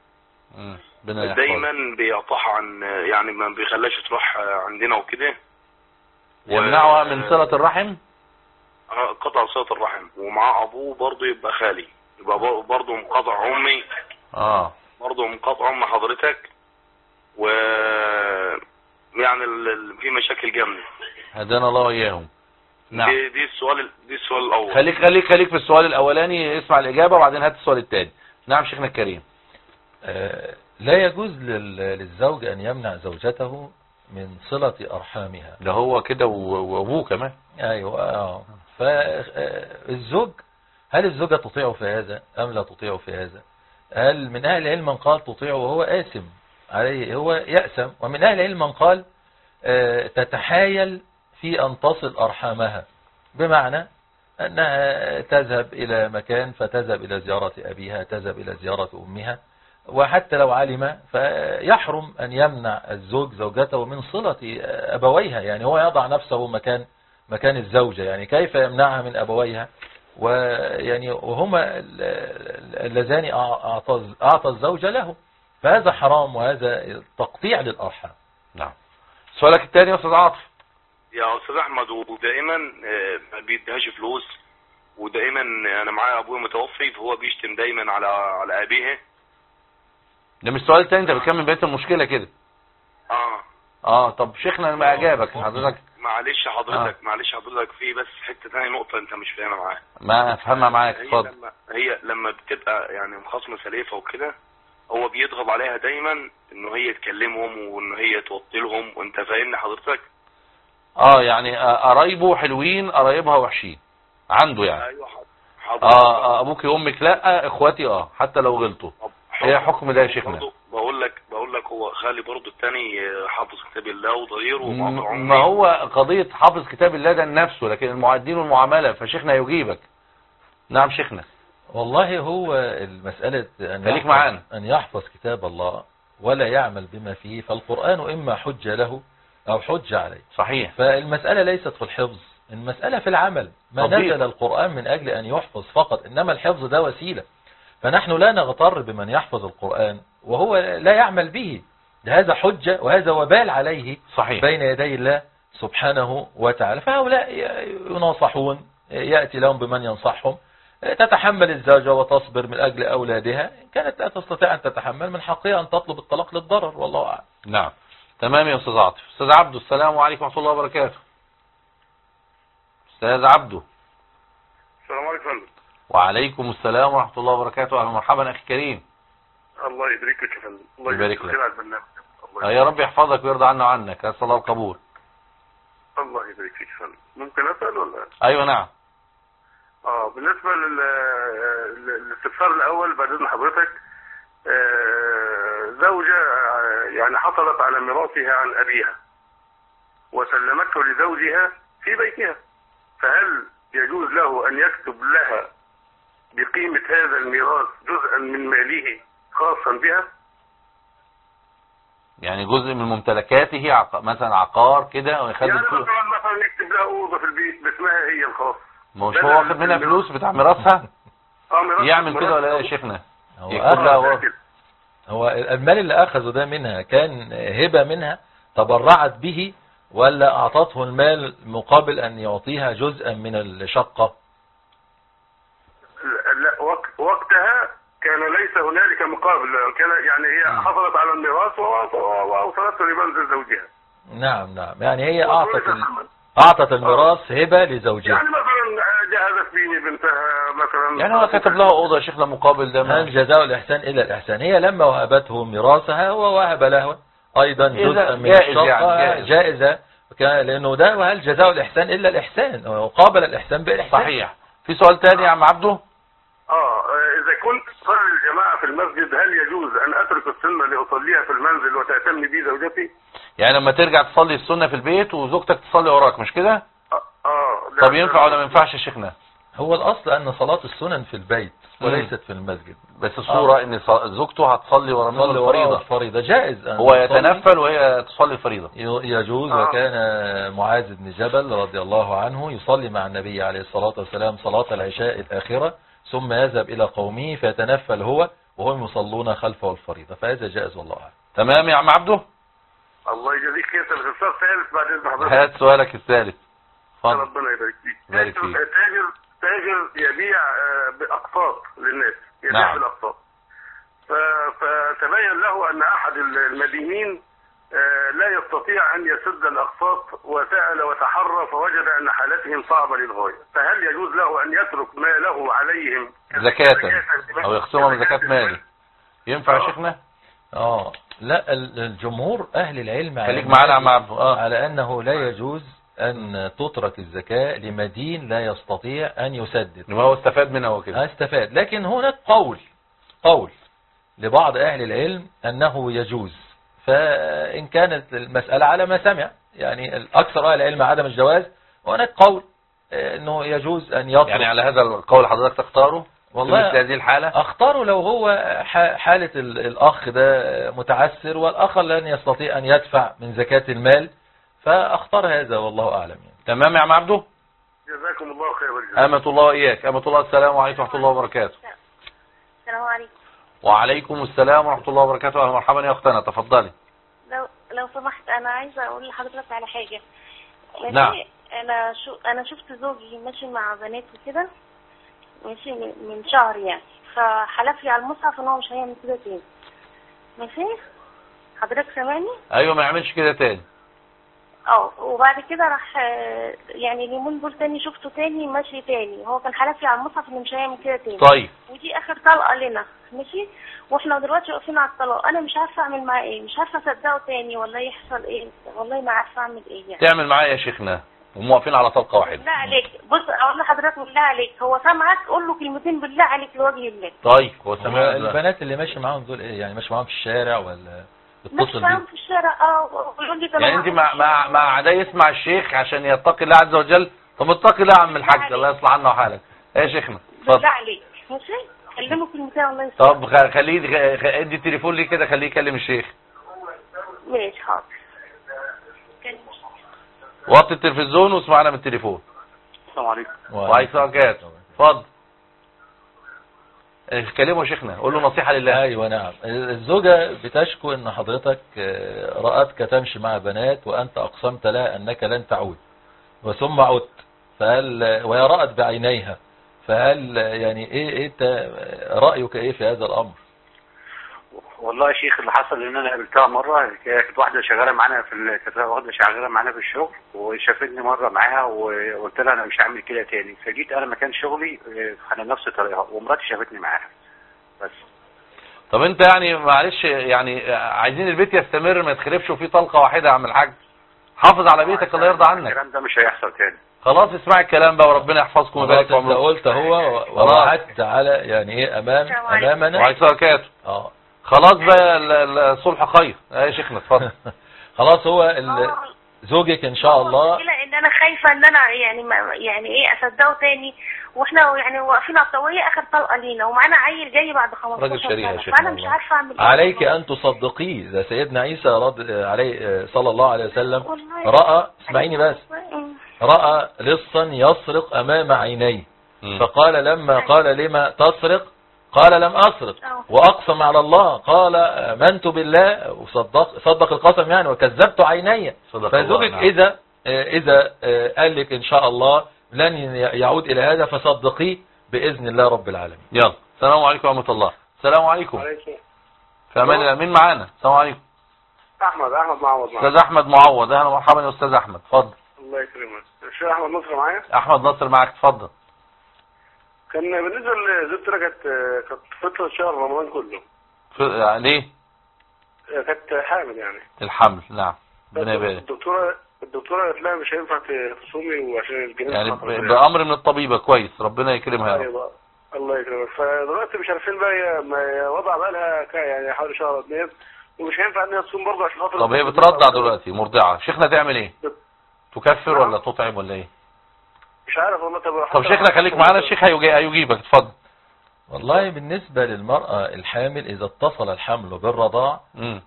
دايما بيقطعها عن يعني ما بيخلاش تروح عندنا وكده. يمنعها من صلة الرحم. قطع صلة الرحم، ومعاه ابوه برضه يبقى خالي، يبقى برضه مقاطع امي. برضه مقاطع ام حضرتك، و يعني في مشاكل جامده. هدانا الله واياهم. نعم. دي السؤال الاول. خليك في السؤال الاولاني، اسمع الاجابه وبعدين هات السؤال الثاني. نعم شيخنا الكريم. لا يجوز للزوج ان يمنع زوجته من صلة ارحامها. ده هو كده وابوه كمان. ايوه. فالزوج، هل الزوجة تطيعه في هذا ام لا تطيعه في هذا؟ هل من اهل العلم من قال تطيعه وهو آثم عليه، هو يأثم، ومن اهل العلم من قال تتحايل في ان تصل ارحامها، بمعنى انها تذهب الى مكان فتذهب الى زيارة ابيها، تذهب الى زيارة امها، وحتى لو علم فيحرم أن يمنع الزوج زوجته من صلة أبويها. يعني هو يضع نفسه مكان الزوجة، يعني كيف يمنعها من أبويها ويعني وهما اللذان أعطى الزوجة له، فهذا حرام وهذا تقطيع للأرحام. نعم. سؤالك الثاني يا أستاذ عاطف. يا أستاذ أحمد، ودائما ما بيديهاش فلوس، ودائما أنا معايا أبوي متوفي فهو بيشتم دايما على أبيه. ده مش السؤال الثاني، انت بتكمل بقيه المشكله كده. طب شيخنا انا ما اجابك حضرتك. معلش حضرتك في بس حته ثانيه نقطه انت مش فاهمها معايا. ما افهمها معاك اتفضل. هي لما بتبقى يعني مخاصمه سليفه وكده، هو بيضغط عليها دايما انه هي تكلمهم وان هي توطلهم، وانت فاهمني حضرتك؟ يعني قرايبه حلوين قرايبها وحشين عنده يعني. ايوه حضرتك. ابوك وامك لا، اخواتي حتى لو غلطوا. ايه حكم ده يا شيخنا؟ بقول لك هو خالي برضه الثاني حافظ كتاب الله وضرير ومقاطع عمري. ما هو قضيه حافظ كتاب الله ده لنفسه، لكن المعدين والمعامله فشيخنا يجيبك. نعم شيخنا. والله هو المسألة أن يحفظ كتاب الله ولا يعمل بما فيه، فالقرآن إما حجة له أو حجة عليه. صحيح. فالمسألة ليست في الحفظ، المسألة في العمل. ما نزل القرآن من أجل أن يحفظ فقط، إنما الحفظ ده وسيلة. فنحن لا نغتر بمن يحفظ القرآن وهو لا يعمل به، هذا حجة وهذا وبال عليه. صحيح. بين يدي الله سبحانه وتعالى. فهؤلاء يناصحون، يأتي لهم بمن ينصحهم، تتحمل الزوجة وتصبر من أجل أولادها، إن كانت لا تستطيع أن تتحمل من حقها أن تطلب الطلاق للضرر، والله أعلم. نعم تمام يا أستاذ عاطف. أستاذ عبده السلام عليكم ورحمة الله وبركاته. أستاذ عبده. السلام عليكم. وعليكم السلام ورحمة الله وبركاته. أهلا ومرحبا أخي كريم. الله يبارك لك يا فندم. الله يبارك لك. يا رب يحفظك ويرضى عنا وعنك. أسأل الله القبول. الله يبارك فيك يا فندم. ممكن أسأل ولا؟ أيوة نعم. بالنسبة للاستفسار الأول بعد إذن حضرتك، زوجة يعني حصلت على ميراثها عن أبيها وسلمته لزوجها في بيتها، فهل يجوز له أن يكتب لها بقيمة هذا الميراث جزءا من ماله خاصا بها؟ يعني جزء من ممتلكاته مثلا عقار كده ويخلي يعني مثلا يكتب لها أوضة في البيت باسمها هي الخاص، مش هو واخد منها فلوس بتاع ميراثها؟ يعمل كده ولا ايه يا شيخنا؟ هو المال اللي اخذه ده منها كان هبة منها تبرعت به، ولا اعطته المال مقابل ان يعطيها جزءا من الشقة؟ لا، وقتها كان ليس هنالك مقابل، كان يعني هي حصلت على الميراث واوصلته لمنزل زوجها. نعم، يعني هي اعطت الميراث هبة لزوجها، يعني مثلا جهزت بيني بنتها مثلا، يعني هو كتب لها اوضه يا شيخنا مقابل ده. هل جزاء الاحسان الا الاحسان؟ هي لما وهبته ميراثها ووهب له ايضا جزءا من الشقة يعني جائزة، لانه ده وهل جزاء الاحسان الا الاحسان، وقابل الاحسان بالاحسان. صحيح. في سؤال تاني يا عم عبده؟ اذا كنت اصلي الجماعة في المسجد هل يجوز ان اترك السنة لاصليها في المنزل وتهتم بي زوجتي؟ يعني لما ترجع تصلي السنة في البيت وزوجتك تصلي وراك، مش كده؟ طب ينفع ولا ما ينفعش يا شيخنا؟ هو الاصل ان صلاة السنن في البيت وليست في المسجد، بس الصورة ان زوجته هتصلي ورا الفريضة جائز، هو يتنفل وهي تصلي الفريضة يجوز. وكان معاذ بن جبل رضي الله عنه يصلي مع النبي عليه الصلاة والسلام صلاة العشاء الآخرة، ثم يذهب إلى قومه فيتنفل هو وهم يصلون خلفه الفريضة، فهذا جائز والله أعلم. تمام يا عم عبده؟ الله يجزيك خير. الاستفسار الثالث بعد اذن حضرتك. هات سؤالك الثالث. ربنا يبارك فيك. تاجر يبيع باقساط للناس، يبيع بالاقساط، فتبين له ان احد المدينين لا يستطيع ان يسد الاقساط، وسأل وتحرى فوجد ان حالتهم صعبة للغاية، فهل يجوز له ان يترك ما له عليهم زكاة او يخصمها من زكاة ماله؟ ينفع يا شيخنا؟ لا، الجمهور اهل العلم خليك معانا يا عم عبده على انه لا يجوز ان تترك الزكاة لمدين لا يستطيع ان يسدد. ما هو استفاد منها وكده. استفاد، لكن هناك قول لبعض اهل العلم انه يجوز، فان كانت المسألة على ما سمع، يعني الاكثر اهل العلم عدم الجواز، وهناك قول انه يجوز ان يترك. يعني على هذا القول حضرتك تختاره؟ والله في هذه الحالة اختاره لو هو حالة الاخ ده متعسر والاخر لن يستطيع ان يدفع من زكاة المال، فاختار هذا والله اعلم يعني. تمام يا عم عبده؟ جزاكم الله خير. امة الله واياك. امة الله، السلام عليكم ورحمة الله وبركاته. السلام عليكم. وعليكم السلام ورحمة الله وبركاته. اهلا مرحبا يا اختنا، تفضلي. لو سمحت انا عايزة اقول لحضرتك على حاجة. نعم. انا شفت زوجي ماشي مع بنات وكده، ماشي من شهر يعني، فحلف لي على المصحف ان هو مش هيعمل كده تاني. ماشي حضرتك سامعني؟ ايوه، ما يعملش كده تاني. وبعد كده راح يعني اليومين دول تاني شفته تاني ماشي تاني، هو كان حلف لي على المصحف انه مش هيعمل كده تاني. طيب. ودي اخر طلقه لنا، ماشي، واحنا دلوقتي واقفين على الطلاق. انا مش عارفه اعمل معاه ايه، مش عارفه اصدقه تاني ولا يحصل ايه، والله ما عارفه اعمل ايه يعني. تعمل معاه يا شيخنا وهم واقفين على طلقه واحده؟ بالله عليك، بص اقول لحضرتك بالله عليك، هو سامعك قول له كلمتين بالله عليك لوجه الله. طيب هو سامع. البنات اللي ماشي معاهم دول ايه يعني؟ ماشي معاهم في الشارع ولا ماشي معاهم في الشارع؟ ويقول لي يعني انت مع ده يسمع الشيخ عشان يتقي الله عز وجل؟ طب اتقي الله يا عم الحاج، الله يصلح عنا وحالك. ايه يا شيخنا؟ بالله عليك ماشي، كلمه كلمتين الله يسلمك. طب خليه ادي التليفون ليه كده، خليه يكلم الشيخ. ماشي حاضر. وطي التلفزيون واسمعنا من التليفون. السلام عليكم. وعليكم السلام. اتفضل. كلمه يا شيخنا، قول له نصيحة لله. ايوه نعم. الزوجة بتشكو ان حضرتك رأتك تمشي مع بنات وانت اقسمت لها انك لن تعود، وثم عدت، وهي رأت بعينيها، فهل يعني ايه رأيك ايه في هذا الامر؟ والله يا شيخ اللي حصل ان انا قابلتها مره، كانت واحده شغاله معانا في الشغل، وشافتني مره معاها وقلت لها انا مش هعمل كده تاني، فجيت انا مكان شغلي على نفس طريقها، ومراتي شافتني معاها بس. طب انت يعني معلش يعني عايزين البيت يستمر ما يتخربش وفيه طلقه واحده يا عم الحاج، حافظ على بيتك الله يرضى عنك. الكلام ده مش هيحصل تاني. خلاص اسمع الكلام بقى وربنا يحفظكم ويبارك في انت عمركم. قلت هو ووعدت على يعني ايه امامنا. وعليكم السلام. خلاص بقى الصلح خير. يا شيخنا اتفضل. خلاص هو زوجك ان شاء الله. ان انا خايفه ان انا يعني ايه اصدقه تاني، واحنا يعني واقفين على الطويه اخر طلقه لينا ومعانا عيل جاي بعد 15 سنه، فانا مش عارفه اعمل ايه. عليك ان تصدقيه. ده سيدنا عيسى عليه صلى الله عليه وسلم راى، اسمعيني بس، راى لصا يسرق امام عينيه، فقال لما قال لما تسرق قال لم أسرق، وأقسم على الله قال آمنت بالله وصدق القسم يعني وكذبت عيني. فزوجك إذا قال لك إن شاء الله لن يعود إلى هذا فصدقيه بإذن الله رب العالمين. يلا. السلام عليكم ورحمة الله. السلام عليكم. فأمان الله. مين معانا؟ السلام عليكم. أحمد معوض. أستاذ أحمد معوض. أهلا ومرحبا يا أستاذ أحمد. اتفضل. الله يكرمك. الشيخ أحمد نصر معايا؟ أحمد نصر معاك. اتفضل. كان بالنسبة لزوجتي كانت فترة شهر رمضان كله. ليه؟ كانت حامل يعني. الحمل نعم. ربنا يبارك. الدكتورة قالت لها مش هينفع تصومي وعشان الجنين يعني بأمر من الطبيبة. كويس ربنا يكرمها. ايوه الله يكرمك. فدلوقتي مش عارفين بقى هي وضع بقى لها يعني حوالي شهر 2 ومش هينفع ان هي تصوم برضه عشان خاطر. طب هي بترضع دلوقتي مرضعة، شيخنا تعمل ايه؟ تكفر ولا تطعم ولا ايه؟ مش عارف والله. طب شيخنا خليك معانا، الشيخ هيجيبك. اتفضل. والله بالنسبة للمرأة الحامل إذا اتصل الحمل بالرضاع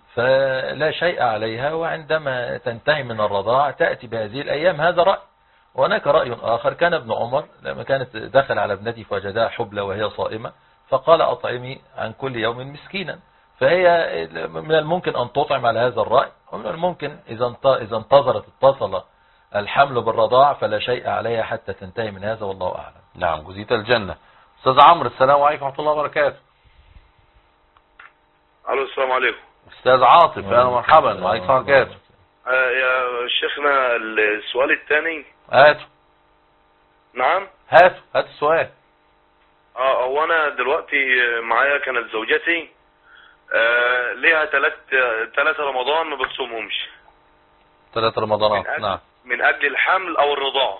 فلا شيء عليها، وعندما تنتهي من الرضاع تأتي بهذه الأيام. هذا رأي. وهناك رأي آخر، كان ابن عمر لما كانت دخل على ابنتي فوجدها حبلى وهي صائمة فقال أطعمي عن كل يوم مسكينا. فهي من الممكن أن تطعم على هذا الرأي، ومن الممكن إذا انتظرت اتصل الحمل بالرضاع فلا شيء عليها حتى تنتهي من هذا، والله أعلم. نعم جزيت الجنة. أستاذ عمرو. السلام عليكم ورحمة الله وبركاته. الو السلام عليكم. أستاذ عاطف. أهلا ومرحبا. وعليكم السلام وبركاته. يا شيخنا السؤال الثاني. هاته. نعم. هات السؤال. هو انا دلوقتي معايا كانت زوجتي ليها 3 رمضان ما بتصومهمش. 3 رمضانات. نعم. من اجل الحمل او الرضاعة.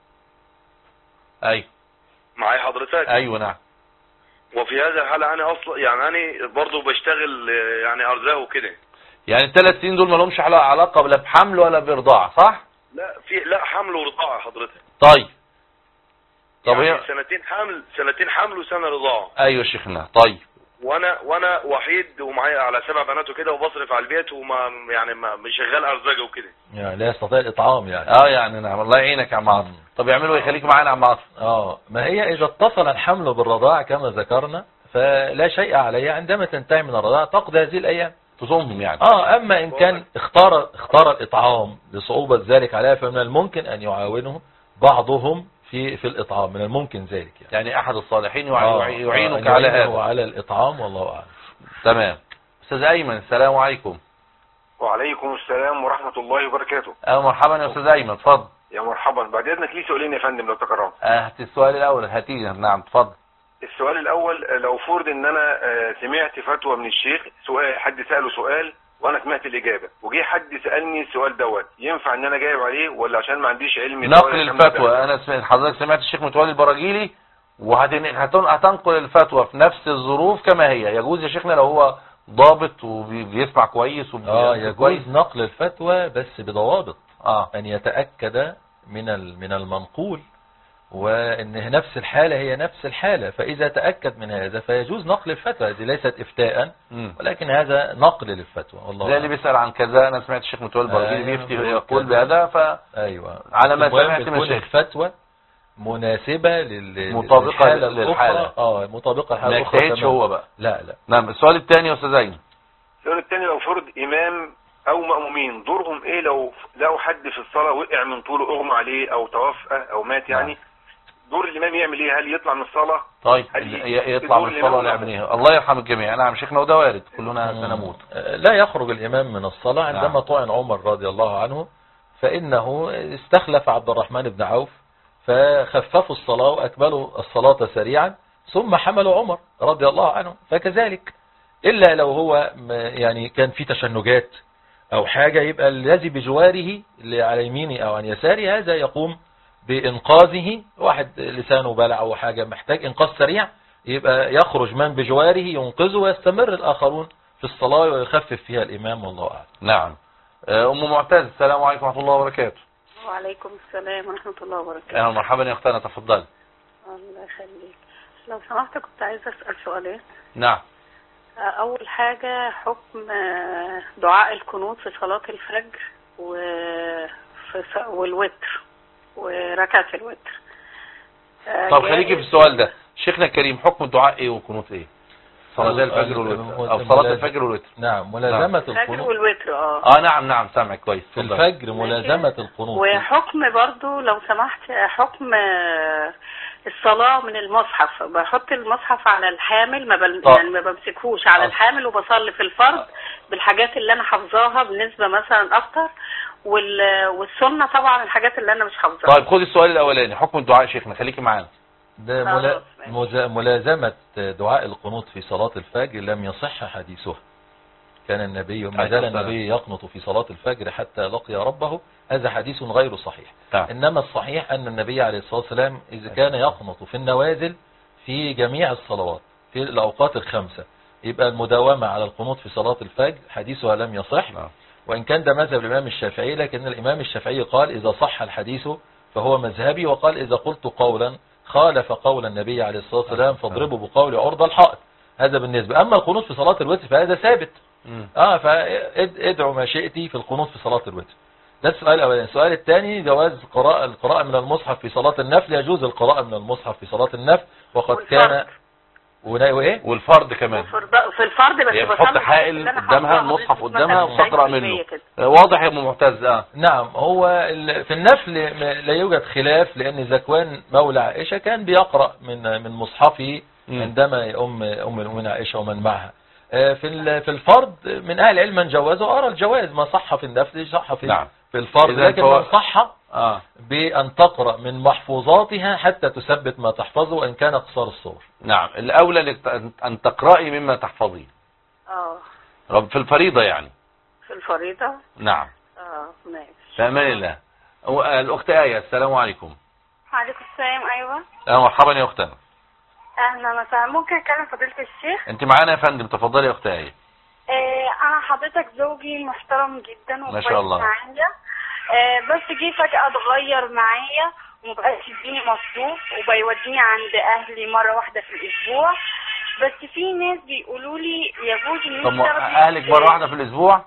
ايوه معايا حضرتك. ايوه نعم. وفي هذا الحالة انا اصلا يعني انا برضو بشتغل يعني ارزاق وكده. يعني ال3 سنين دول ما لهمش علاقة لا بحمل ولا برضاعة صح؟ لا حمل ورضاعة حضرتك. طيب يعني هي 2 حمل وسنة رضاعة. ايوه شيخنا. طيب وانا وحيد ومعايا على 7 بنات وكده وبصرف على البيت وما يعني مش شغال ارزاق وكده. يعني لا يستطيع الاطعام يعني. يعني نعم. الله يعينك يا عم عاطف. طب يعملوا ايه؟ خليك معانا يا عم عاطف. ما هي اذا اتصل الحمل بالرضاع كما ذكرنا فلا شيء عليها، عندما تنتهي من الرضاعة تقضي هذه الايام تصومهم يعني. اما ان كان اختار الاطعام لصعوبة ذلك عليها فمن الممكن ان يعاونه بعضهم في الاطعام، من الممكن ذلك يعني احد الصالحين يعينك على هذا وعلى الاطعام، والله اعلم. تمام. استاذ ايمن. السلام عليكم. وعليكم السلام ورحمة الله وبركاته. مرحبا يا استاذ ايمن. اتفضل. يا مرحبا. بعد اذنك لي سؤالين يا فندم لو تكرمت. هات السؤال الاول. هاتيه. نعم اتفضل. السؤال الاول، لو فرض ان انا سمعت فتوى من الشيخ، سؤال حد سأله سؤال وانا سمعت الاجابة وجي حد سألني السؤال دوت، ينفع ان انا جاوب عليه ولا عشان ما عنديش علم؟ نقل الفتوى. انا حضرتك سمعت الشيخ متولي البراجيلي وهتنقل الفتوى في نفس الظروف كما هي. يجوز يا شيخنا لو هو ضابط وبيسمع كويس يجوز كويس نقل الفتوى بس بضوابط. ان يتأكد من المنقول وان نفس الحالة هي نفس الحالة، فاذا تأكد من هذا فيجوز نقل الفتوى. هذه ليست افتاء ولكن هذا نقل للفتوى. والله زي اللي بيسأل عن كذا. انا سمعت الشيخ متولي البراجيلي بيفتي يقول بهذا ايوه على ما سمعت من الشيخ الفتوى مناسبة مطابقة للحالة. مطابقة للحالة ما يجتهدش هو بقى. لا نعم. السؤال الثاني يا استاذ ايمن. السؤال الثاني، لو فرض امام او مأمومين دورهم ايه لو لقوا حد في الصلاة وقع من طوله اغمى عليه او توفى او مات يعني، دور الامام يعمل ايه؟ هل يطلع من الصلاة؟ طيب يطلع من الصلاة ولا يعمل ايه؟ الله يرحم الجميع. نعم شيخنا وده وارد، كلنا سنموت. لا يخرج الامام من الصلاة. عندما طعن عمر رضي الله عنه فانه استخلف عبد الرحمن بن عوف فخففوا الصلاة واكملوا الصلاة سريعا ثم حملوا عمر رضي الله عنه. فكذلك الا لو هو يعني كان في تشنجات او حاجة يبقى الذي بجواره اللي على يمينه او عن يساره هذا يقوم بإنقاذه، واحد لسانه بلع أو حاجة محتاج إنقاذ سريع، يبقى يخرج من بجواره ينقذه ويستمر الآخرون في الصلاة ويخفف فيها الإمام، والله أعلم. نعم. أم معتز، السلام عليكم ورحمة الله وبركاته. وعليكم السلام ورحمة الله وبركاته. أهلا ومرحبا يا أختنا، تفضل. الله يخليك. لو سمحت كنت عايزة أسأل سؤالين. نعم. أول حاجة حكم دعاء القنوت في صلاة الفجر والوتر وركعة الوتر. طب خليكي في السؤال ده. شيخنا الكريم، حكم الدعاء إيه والقنوت إيه؟ صلاة الفجر والوتر أو صلاة الفجر والوتر. نعم، ملازمة الفجر القنوت والوتر. نعم سامعك كويس. في الفجر ملازمة القنوت. وحكم برضو لو سمحت حكم الصلاة من المصحف، بحط المصحف على الحامل، يعني ما بمسكهوش على الحامل، وبصلي في الفرض بالحاجات اللي انا حافظاها بالنسبة مثلا اكتر، والسنة طبعا الحاجات اللي انا مش حافظاها. طيب خدي السؤال الاولاني، حكم الدعاء شيخنا، خليكي معانا. ده ملازمة دعاء القنوت في صلاة الفجر لم يصح حديثها. كان النبي ما زال النبي يقنط في صلاة الفجر حتى لقي ربه، هذا حديث غير صحيح. إنما الصحيح أن النبي عليه الصلاة والسلام إذا كان يقنط في النوازل في جميع الصلوات في الأوقات الخمسة، يبقى المداومة على القنوت في صلاة الفجر حديثها لم يصح. وإن كان ده مذهب الإمام الشافعي، لكن الإمام الشافعي قال إذا صح الحديث فهو مذهبي، وقال إذا قلت قولا خالف قول النبي عليه الصلاة والسلام فاضربوا بقول عرض الحائط. هذا بالنسبة. أما القنوت في صلاة الوتر فهذا ثابت. فادعوا ما شئتي في القنوت في صلاة الوتر. ده السؤال الأولاني. السؤال الثاني جواز القراءة من المصحف في صلاة النفل. يجوز القراءة من المصحف في صلاة النفل، وقد كان وايه والفرد كمان في الفرد، بس بتحط حائل قدامها، المصحف قدامها وتقرأ منه. واضح يا ام معتز؟ نعم. هو في النفل لا يوجد خلاف، لأن زكوان مولى عائشة كان بيقرأ من مصحفه عندما أم المؤمنين عائشة ومن معها. في الفرض من أهل العلم من جوازه، أرى الجواز ما صح في النفل صح في الفرض، لكن من صح بأن تقرأ من محفوظاتها حتى تثبت ما تحفظه وإن كان قصار الصور. نعم، الأولى أن تقرأي مما تحفظين. في الفريضة يعني. في الفريضة. نعم. ماشي. في أمان الله. الأخت آية، السلام عليكم. وعليكم السلام. أيوة. مرحبا يا أختنا. أهلا وسهلا. ممكن أكلم فضيلة الشيخ؟ أنت معانا يا فندم، تفضلي يا أخت آية. أنا حضرتك زوجي محترم جدا ما شاء الله معايا، بس جه فجأة اتغير معايا ومبقاش يديني مصروف، وبيوديني عند أهلي مرة واحدة في الأسبوع. بس في ناس بيقولوا لي يجوز إن طب أهلك مرة واحدة في الأسبوع؟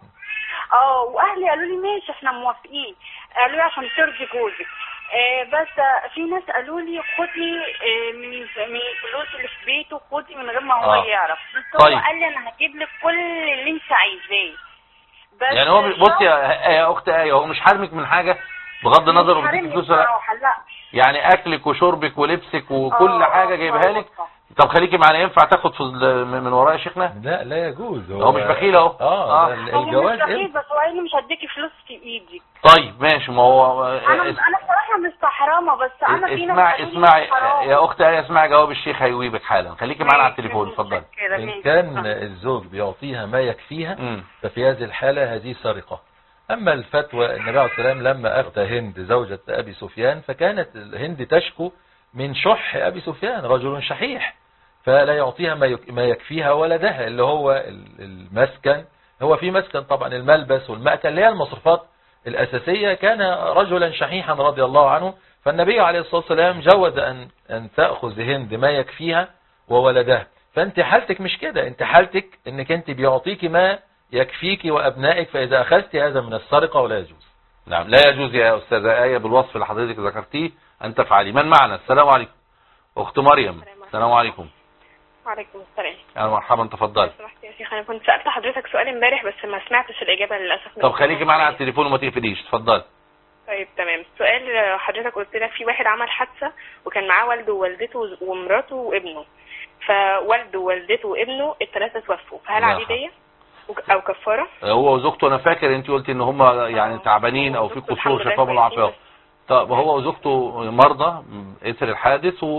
وأهلي قالوا لي ماشي احنا موافقين، قالوا لي عشان ترضي جوزك. بس في ناس قالوا لي خدي من الفلوس اللي في بيته، خدي من غير ما هو يعرف. بس هو قال لي انا هجيب لك كل اللي انت عايزاه. بس يعني هو بصي يا اخت آية، هو مش حارمك من حاججة بغض النظر هو بيديك فلوس ولا لا؟ يعني اكلك وشربك ولبسك وكل حاجة جايبها لك. طب خليكي معانا، ينفع تاخد من ورايا يا شيخنا؟ لا يجوز. هو مش بخيل اهو. الجواز مش بخيل، بس هو قال لي مش هديكي فلوس في ايدي. طيب ماشي. ما هو انا بصراحه مستحرمه، بس انا في ناس اسمعي يا اخت آية، اسمعي جواب الشيخ هيجيبك حالا. خليكي معانا على التليفون، اتفضلي. ان كان الزوج بيعطيها ما يكفيها ففي هذه الحالة هذه سرقة. اما الفتوى، النبي عليه السلام لما افتى هند زوجة ابي سفيان فكانت هند تشكو من شح ابي سفيان، رجل شحيح، فلا يعطيها ما يكفيها ولدها اللي هو المسكن. هو في مسكن طبعا، الملبس والمأكل اللي هي المصروفات الأساسية. كان رجلا شحيحا رضي الله عنه، فالنبي عليه الصلاة والسلام جوز أن تأخذ هند ما يكفيها وولدها. فأنت حالتك مش كده، أنت حالتك أنك أنت بيعطيك ما يكفيك وأبنائك، فإذا أخذت هذا من السرقة ولا يجوز. نعم، لا يجوز يا أستاذة آية بالوصف اللي حضرتك ذكرتيه أن تفعلي. من معنا؟ السلام عليكم. أخت مريم، السلام عليكم. وعليكم السلام. مرحبا، تفضل. سمحت يا شيخ، انا كنت سألت حضرتك سؤال امبارح بس ما سمعتش الإجابة للأسف. طب خليكي معنا على التليفون وما تقفليش، اتفضل. طيب تمام. السؤال حضرتك قلت لك في واحد عمل حادثة وكان معاه والده ووالدته ومراته وابنه، فوالده ووالدته وابنه الثلاثة توفوا، فهل عليه دية او كفارة؟ هو وزوجته، انا فاكر انت قلتي ان هم يعني تعبانين او في قصور، شفاهم الله وعافاهم. طب هو وزوجته مرضى اثر الحادث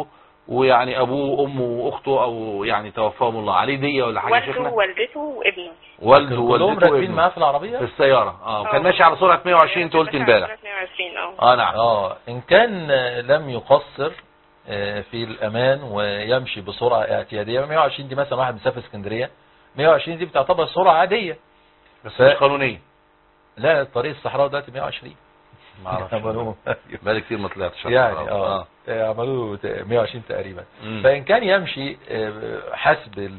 ويعني ابوه وامه واخته او يعني توفاهم الله، عليه دية ولا حاجه يا شيخنا؟ والده ووالدته وابنه. والده كلهم ووالدته راكبين معاه في العربيه في السياره كان ماشي على سرعه 120 انت قلت امبارح. 120 نعم. ان كان لم يقصر في الامان ويمشي بسرعه اعتياديه، 120 دي مثلا واحد مسافر اسكندريه 120 دي بتعتبر سرعه عاديه بس مش قانونيه. لا الطريق الصحراوي دلوقتي 120 ما اعرفش بقالي كتير ما طلعتش يعني عملوا 120 تقريبا. فان كان يمشي حسب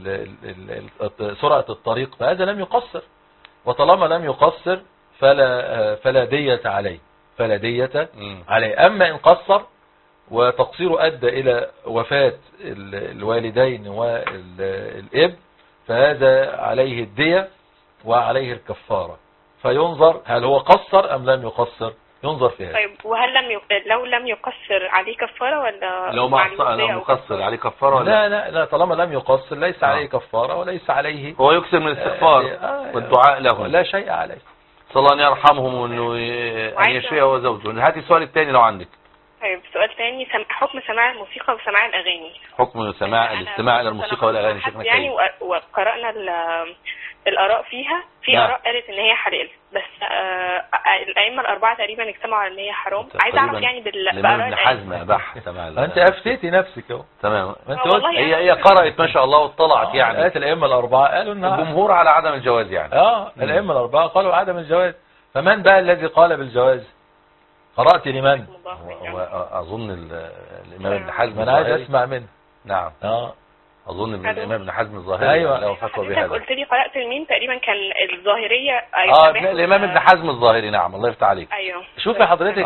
سرعه الطريق فهذا لم يقصر، وطالما لم يقصر فلا دية عليه، فلا دية عليه. اما ان قصر وتقصيره ادى الى وفاة الوالدين والابن فهذا عليه الدية وعليه الكفارة، فينظر هل هو قصر ام لم يقصر، ينظر في هذا. طيب وهل لو لم يقصر عليه كفارة ولا لو مقصر عليه كفارة ولا لا طالما لم يقصر ليس عليه كفارة وليس عليه، هو يكثر من الاستغفار والدعاء لهم، لا شيء عليه. صلى الله أن يرحمهم وانه ان يشفيه وزوجه. هاتي السؤال الثاني لو عندك. طيب سؤال ثاني، حكم سماع الموسيقى وسماع الاغاني. حكم الاستماع الى الموسيقى والاغاني شيخنا يعني وقرأنا الآراء فيها، في آراء قالت ان هي حلال بس الأئمة الأربعة تقريبا اجتمعوا على ان هي حرام. عايز اعرف يعني بآراء ابن حزم اباح سماع انت افتيتي نفسك اهو. تمام. انت قلت هي قرأت ما شاء الله واطلعت يعني. قالت الأئمة الأربعة قالوا ان الجمهور على عدم الجواز يعني. الأئمة الأربعة قالوا عدم الجواز، فمن بقى الذي قال بالجواز؟ قرأت لمن؟ اظن الامام ابن حزم. انا عايز اسمع منه. نعم. اظن من الامام ابن حزم الظاهري. ايوه لو فتوى بهذا. قلت لي قرأت لمين تقريبا؟ كان الظاهرية. الامام ابن حزم الظاهري. نعم الله يفتح عليك. ايوه شوفي حضرتك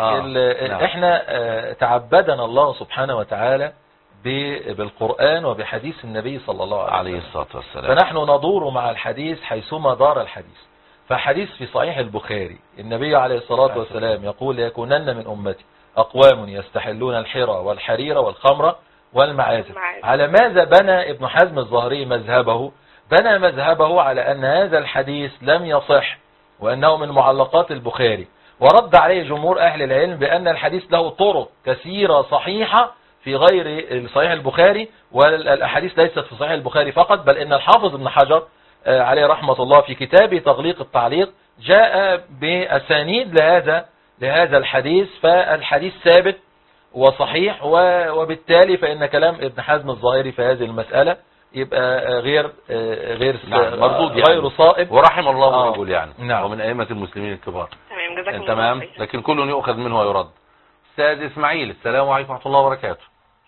احنا تعبدنا الله سبحانه وتعالى بالقرآن وبحديث النبي صلى الله عليه الصلاة والسلام، فنحن ندور مع الحديث حيثما دار الحديث. فحديث في صحيح البخاري النبي عليه الصلاة والسلام يقول ليكونن من أمتي أقوام يستحلون الحرى والحرير والخمر والمعازف. على ماذا بنى ابن حزم الظاهري مذهبه؟ بنى مذهبه على أن هذا الحديث لم يصح وأنه من معلقات البخاري، ورد عليه جمهور أهل العلم بأن الحديث له طرق كثيرة صحيحة في غير صحيح البخاري، والأحاديث ليست في صحيح البخاري فقط، بل إن الحافظ ابن حجر عليه رحمة الله في كتابه تغليق التعليق جاء بأسانيد لهذا الحديث، فالحديث ثابت وصحيح، وبالتالي فإن كلام ابن حزم الظاهري في هذه المسألة يبقى غير مردود يعني، غير صائب، ورحم الله الرجل يعني. نعم. ومن أئمة المسلمين الكبار. تمام جزاكم الله تمام خير. لكن كل يؤخذ منه ويرد. أستاذ إسماعيل السلام عليكم ورحمة الله وبركاته.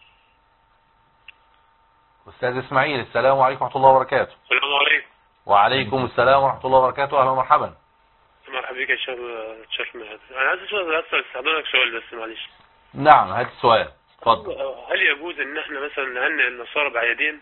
أستاذ إسماعيل السلام عليكم ورحمة الله وبركاته. السلام عليكم. وعليكم السلام ورحمة الله وبركاته. أهلا ومرحبا. مرحبا بك يا شيخ مهدي. أنا عايز أسأل حضرتك سؤال بس معلش. نعم هات السؤال اتفضل. هل يجوز ان احنا مثلا نهنئ النصارى بعيدين؟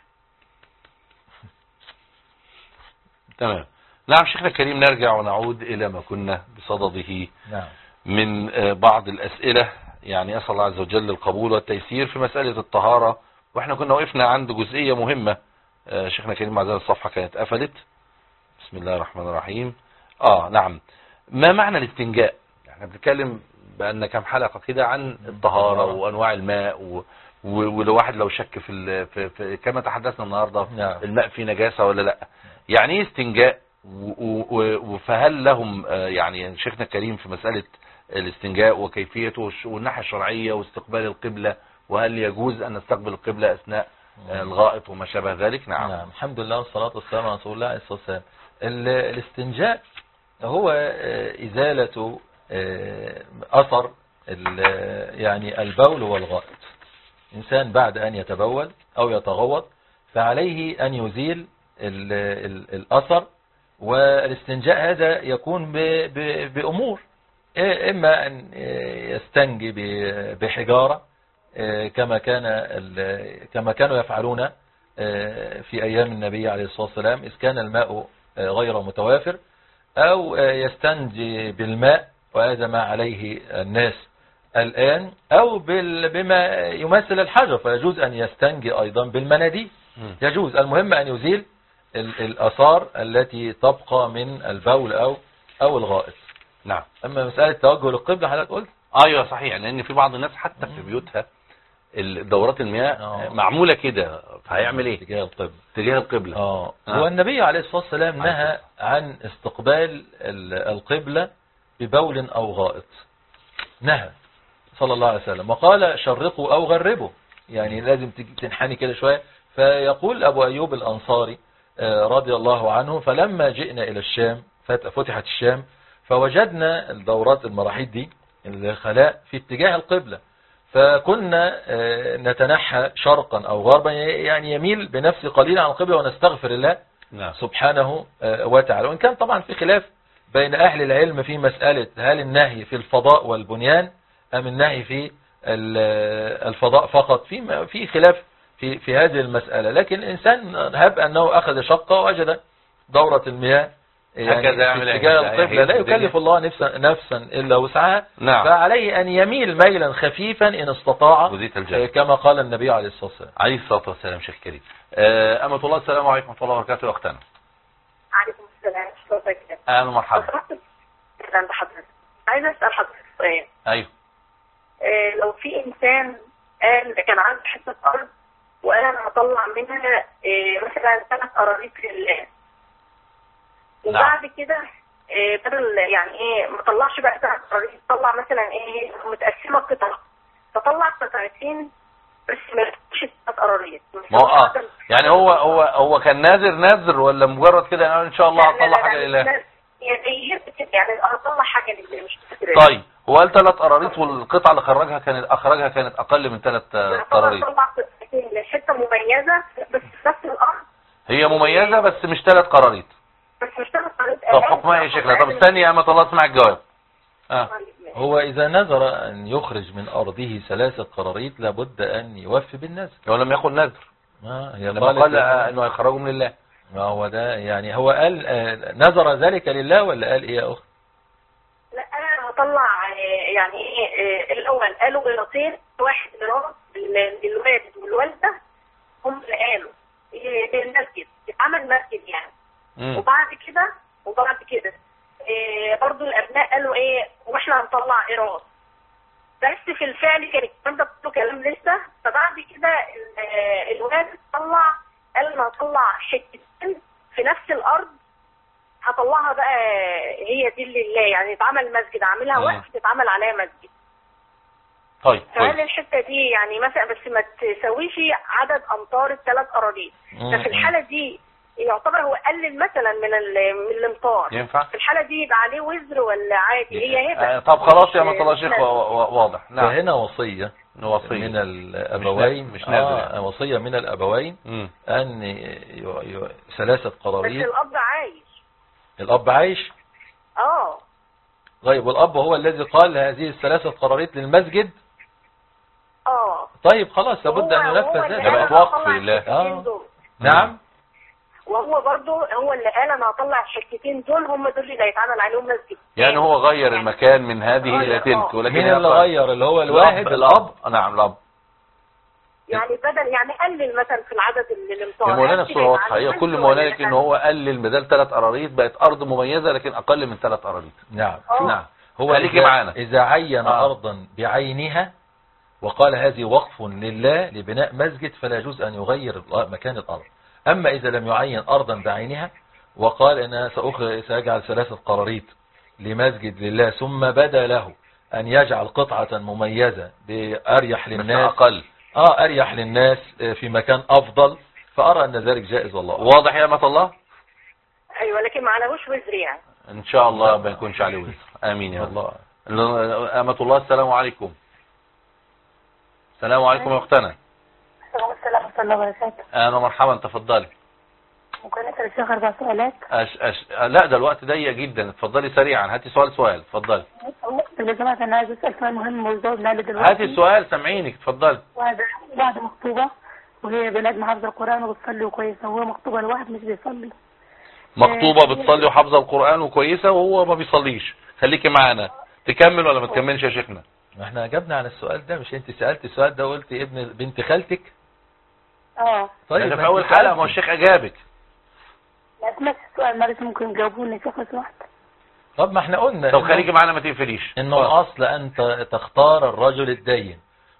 تمام. نعم شيخنا الكريم، نرجع ونعود الى ما كنا بصدده من بعض الاسئلة، يعني اسأل الله عز وجل القبول والتيسير في مسألة الطهارة، واحنا كنا وقفنا عند جزئية مهمة. شيخنا الكريم مع ذلك الصفحة كانت قفلت. بسم الله الرحمن الرحيم. نعم، ما معنى الاستنجاء؟ احنا بنتكلم بأن كم حلقة كده عن الطهارة وأنواع الماء، ولو واحد لو شك في كما تحدثنا النهاردة الماء فيه نجاسة ولا لا، يعني ايه استنجاء؟ فهل لهم يعني شيخنا الكريم في مسألة الاستنجاء وكيفيته والناحية الشرعية واستقبال القبلة، وهل يجوز أن نستقبل القبلة أثناء الغائط وما شابه ذلك؟ نعم. الحمد لله والصلاة والسلام على رسول الله عليه الصلاة والسلام. الاستنجاء هو إزالة أثر يعني البول والغائط. إنسان بعد أن يتبول أو يتغوط فعليه أن يزيل الأثر، والاستنجاء هذا يكون بأمور، إما أن يستنجي بحجارة كما كانوا يفعلون في أيام النبي عليه الصلاة والسلام إذ كان الماء غير متوافر، أو يستنجي بالماء وهذا ما عليه الناس الآن، أو بما يمثل الحجر، فيجوز أن يستنجي أيضا بالمناديل، يجوز. المهم أن يزيل الآثار التي تبقى من البول أو الغائط. نعم. أما مسألة توجه للقبلة حضرتك قلت؟ أيوة صحيح، لأن في بعض الناس حتى في بيوتها دورات المياه معمولة كده، فهيعمل ايه؟ اتجاه القبلة. هو النبي عليه الصلاة والسلام نهى عن استقبال القبلة ببول او غائط، نهى صلى الله عليه وسلم، وقال شرقوا او غربوا، يعني لازم تنحني كده شوية. فيقول ابو ايوب الانصاري رضي الله عنه: فلما جئنا الى الشام، فتحت الشام، فوجدنا الدورات المراحيض دي الخلاء في اتجاه القبلة، فكنا نتنحى شرقا او غربا، يعني يميل بنفسه قليلا عن القبلة، ونستغفر الله سبحانه وتعالى. وان كان طبعا في خلاف بين اهل العلم في مسألة هل النهي في الفضاء والبنيان ام النهي في الفضاء فقط، في خلاف في هذه المسألة. لكن الانسان هب انه اخذ شقة ووجد دورة المياه يعني في اتجاه القبلة، لا يكلف الله نفسا إلا وسعها، فعليه أن يميل ميلا خفيفا إن استطاع، كما قال النبي عليه الصلاة والسلام. عليه الصلاة والسلام. شيخ كريم. أمة الله، السلام عليكم ورحمة الله وبركاته. أختنا. عليكم السلام ورحمة الله وبركاته. أهلا ومرحبا. عند حضرتك عايزة أسأل حضرتك سؤال. أيوه. لو في إنسان قال كان عنده حتة أرض وقال أنا هطلع منها مثلا 3 قراريط لله، وبعد كده بدل يعني ايه ما طلعش بقى 3 قراريط، طلع مثلا ايه متقسمه قطع، فطلع قطعتين بس ما يركبش 3 قراريط. يعني هو كان ناذر ولا مجرد كده يعني ان شاء الله هطلع حاجه لله؟ يعني هطلع حاجه لله مش فاكر. طيب هو قال 3 قراريط، والقطعه اللي اخرجها كانت اقل من 3 قراريط. طلع قطعتين حته مميزه بس في نفس الارض، هي مميزه بس مش 3 قراريط. بس مش 3 قراريط. طب حكمها ايه شكلها؟ طب استني يا أمة الله اسمع الجواب. هو إذا نذر أن يخرج من أرضه 3 قراريط لابد أن يوفي بالنذر. هو لم يقل نذر، لما قال أنه يخرجوا من الله. ما هو ده يعني هو قال نذر ذلك لله ولا قال إيه يا أخت؟ لا أنا هطلع يعني إيه الأول قالوا قراطين، 1 قراط للوالد والوالدة، هم اللي قالوا بالمسجد، اتعمل مسجد يعني. وبعد كده برضو الابناء قالوا ايه واحنا هنطلع قراط، بس في الفعل كان الكلام ده كله كلام لسه. فبعد كده الوالد قال انا هطلع حتتين في نفس الارض، هطلعها بقى هي دي لله، يعني يتعمل مسجد، اعملها وقف تتعمل عليها مسجد. طيب فهل الحته دي يعني مثلا بس ما تسويش عدد امتار ال3 قراريط، ففي الحاله دي يعتبر هو قلل مثلا من الامطار، ينفع في الحالة دي يبقى عليه وزر ولا عادي؟ هي هبة. طب خلاص يا أمة الله شيخ واضح. نعم. فهنا وصية من الأبوين، مش نازل وصية من الأبوين أن 3 قراريط. بس الأب عايش. طيب والأب هو الذي قال هذه 3 قراريط للمسجد. طيب خلاص لابد أن ينفذ ذلك. بقت وقف لله. نعم. وهو برضه هو اللي قال انا هطلع الحتتين دول، هم دول اللي هيتعمل عليهم مسجد. يعني هو غير المكان من هذه الى تلك، ولكن مين اللي غير؟ اللي هو الواحد الاب. نعم الاب. يعني بدل يعني قلل مثلا في العدد اللي الامطار. يا مولانا الصورة واضحة، هي كل ما هنالك ان هو قلل بدل 3 قراريط بقت ارض مميزة لكن اقل من 3 قراريط. نعم. نعم. هو إذا عين أرضا بعينها وقال هذه وقف لله لبناء مسجد فلا يجوز أن يغير مكان الأرض. أما إذا لم يعين أرضا بعينها وقال أنا سأجعل 3 قراريط لمسجد لله، ثم بدا له أن يجعل قطعة مميزة بأريح للناس، أريح للناس في مكان أفضل، فأرى أن ذلك جائز. والله واضح يا أمة الله. أيوة لكن ما عليهوش وزر يعني. إن شاء الله ما يكونش عليه وزر. آمين يا الله. أمة الله السلام عليكم. السلام عليكم يا أختنا. السلام ورحمة الله وبركاته. أهلا مرحبا، تفضلي. ممكن أسأل الشيخ 4 سؤالات؟ لا ده الوقت ضيق جدا، اتفضلي سريعا، هاتي سؤال، اتفضلي. يا جماعة أنا عايز أسأل سؤال مهم وجاوبنا عليه دلوقتي. هاتي السؤال سامعينك، اتفضلي. واحدة مخطوبة وهي بنات حافظة القرآن وبتصلي وكويسة، وهو مخطوبة لواحد مش بيصلي. مخطوبة بتصلي وحافظة القرآن وكويسة وهو ما بيصليش، خليكي معانا. تكمل ولا ما تكملش يا شيخنا؟ احنا اجبنا عن السؤال ده، مش انت سألت السؤال ده وقلت ابن بنت خالتك؟ طيب في اول حلقة ما الشيخ اجابك. لا سمعت السؤال مرة، ممكن تجاوبوني شيخ سمحت. طب ما احنا قلنا طب خليكي معانا ما تقفليش. انه الاصل ان تختار الرجل الدين،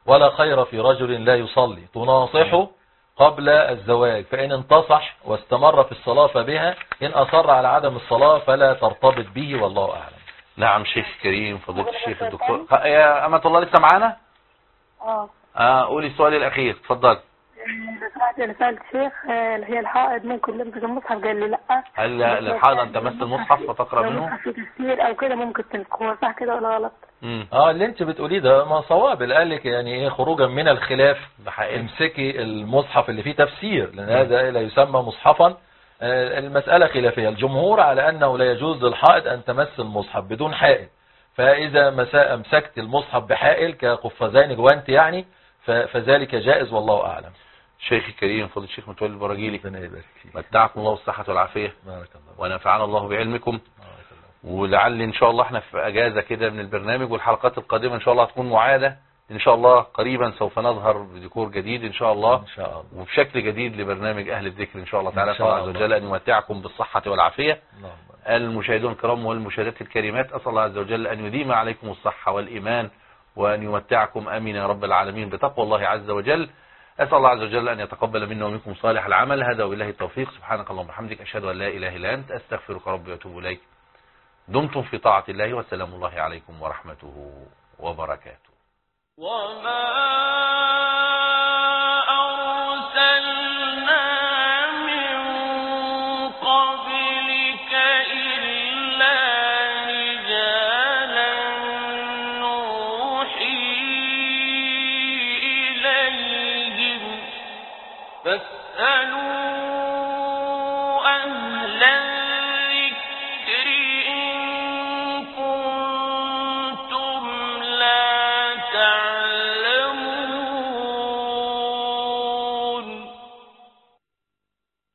ولا خير في رجل لا يصلي تناصحه قبل الزواج، فإن انتصح واستمر في الصلاة فبها، إن أصر على عدم الصلاة فلا ترتبط به، والله أعلم. نعم شيخ كريم، فضيلة الشيخ الدكتور. يا أمة الله لسه معانا؟ قولي السؤال الأخير، اتفضل. أنا سألت الشيخ هي الحائض ممكن لمسة المصحف؟ قال لي لا. هل للحائض أن تمس المصحف فتقرأ منه؟ لو في تفسير أو كده ممكن تنكوه، صح كده ولا غلط؟ اللي انت بتقوليه ده ما صواب، اللي قال لك يعني ايه خروجا من الخلاف امسكي المصحف اللي فيه تفسير، لأن هذا لا يسمى مصحفا. المسألة خلافية، الجمهور على أنه لا يجوز للحائض أن تمس المصحف بدون حائل، فإذا أمسكت المصحف بحائل كقفازين جوانت يعني فذلك جائز، والله أعلم. شيخ الكريم فضل الشيخ متولي البراجيلي، متعكم الله بالصحة والعافية، ونفعنا الله بعلمكم. ولعل إن شاء الله احنا في أجازة كده من البرنامج، والحلقات القادمة إن شاء الله هتكون معادة إن شاء الله. قريبا سوف نظهر بديكور جديد إن شاء الله، وبشكل جديد لبرنامج أهل الذكر إن شاء الله تعالى. الله عز وجل أن يمتعكم بالصحة والعافية. المشاهدون الكرام والمشاهدات الكريمات، أسأل الله عز وجل أن يديم عليكم الصحة والإيمان، وأن يمتعكم أمين يا رب العالمين بتقوى الله عز وجل. أسأل الله عز وجل أن يتقبل منا ومنكم صالح العمل. هذا وبالله التوفيق. سبحانك اللهم وبحمدك، أشهد أن لا إله إلا أنت، أستغفرك ربي وأتوب إليك. دمتم في طاعة الله، وسلام الله عليكم ورحمته وبركاته. وما أرسلنا من قبلك إلا رجالا نوحي إليهم فاسألوا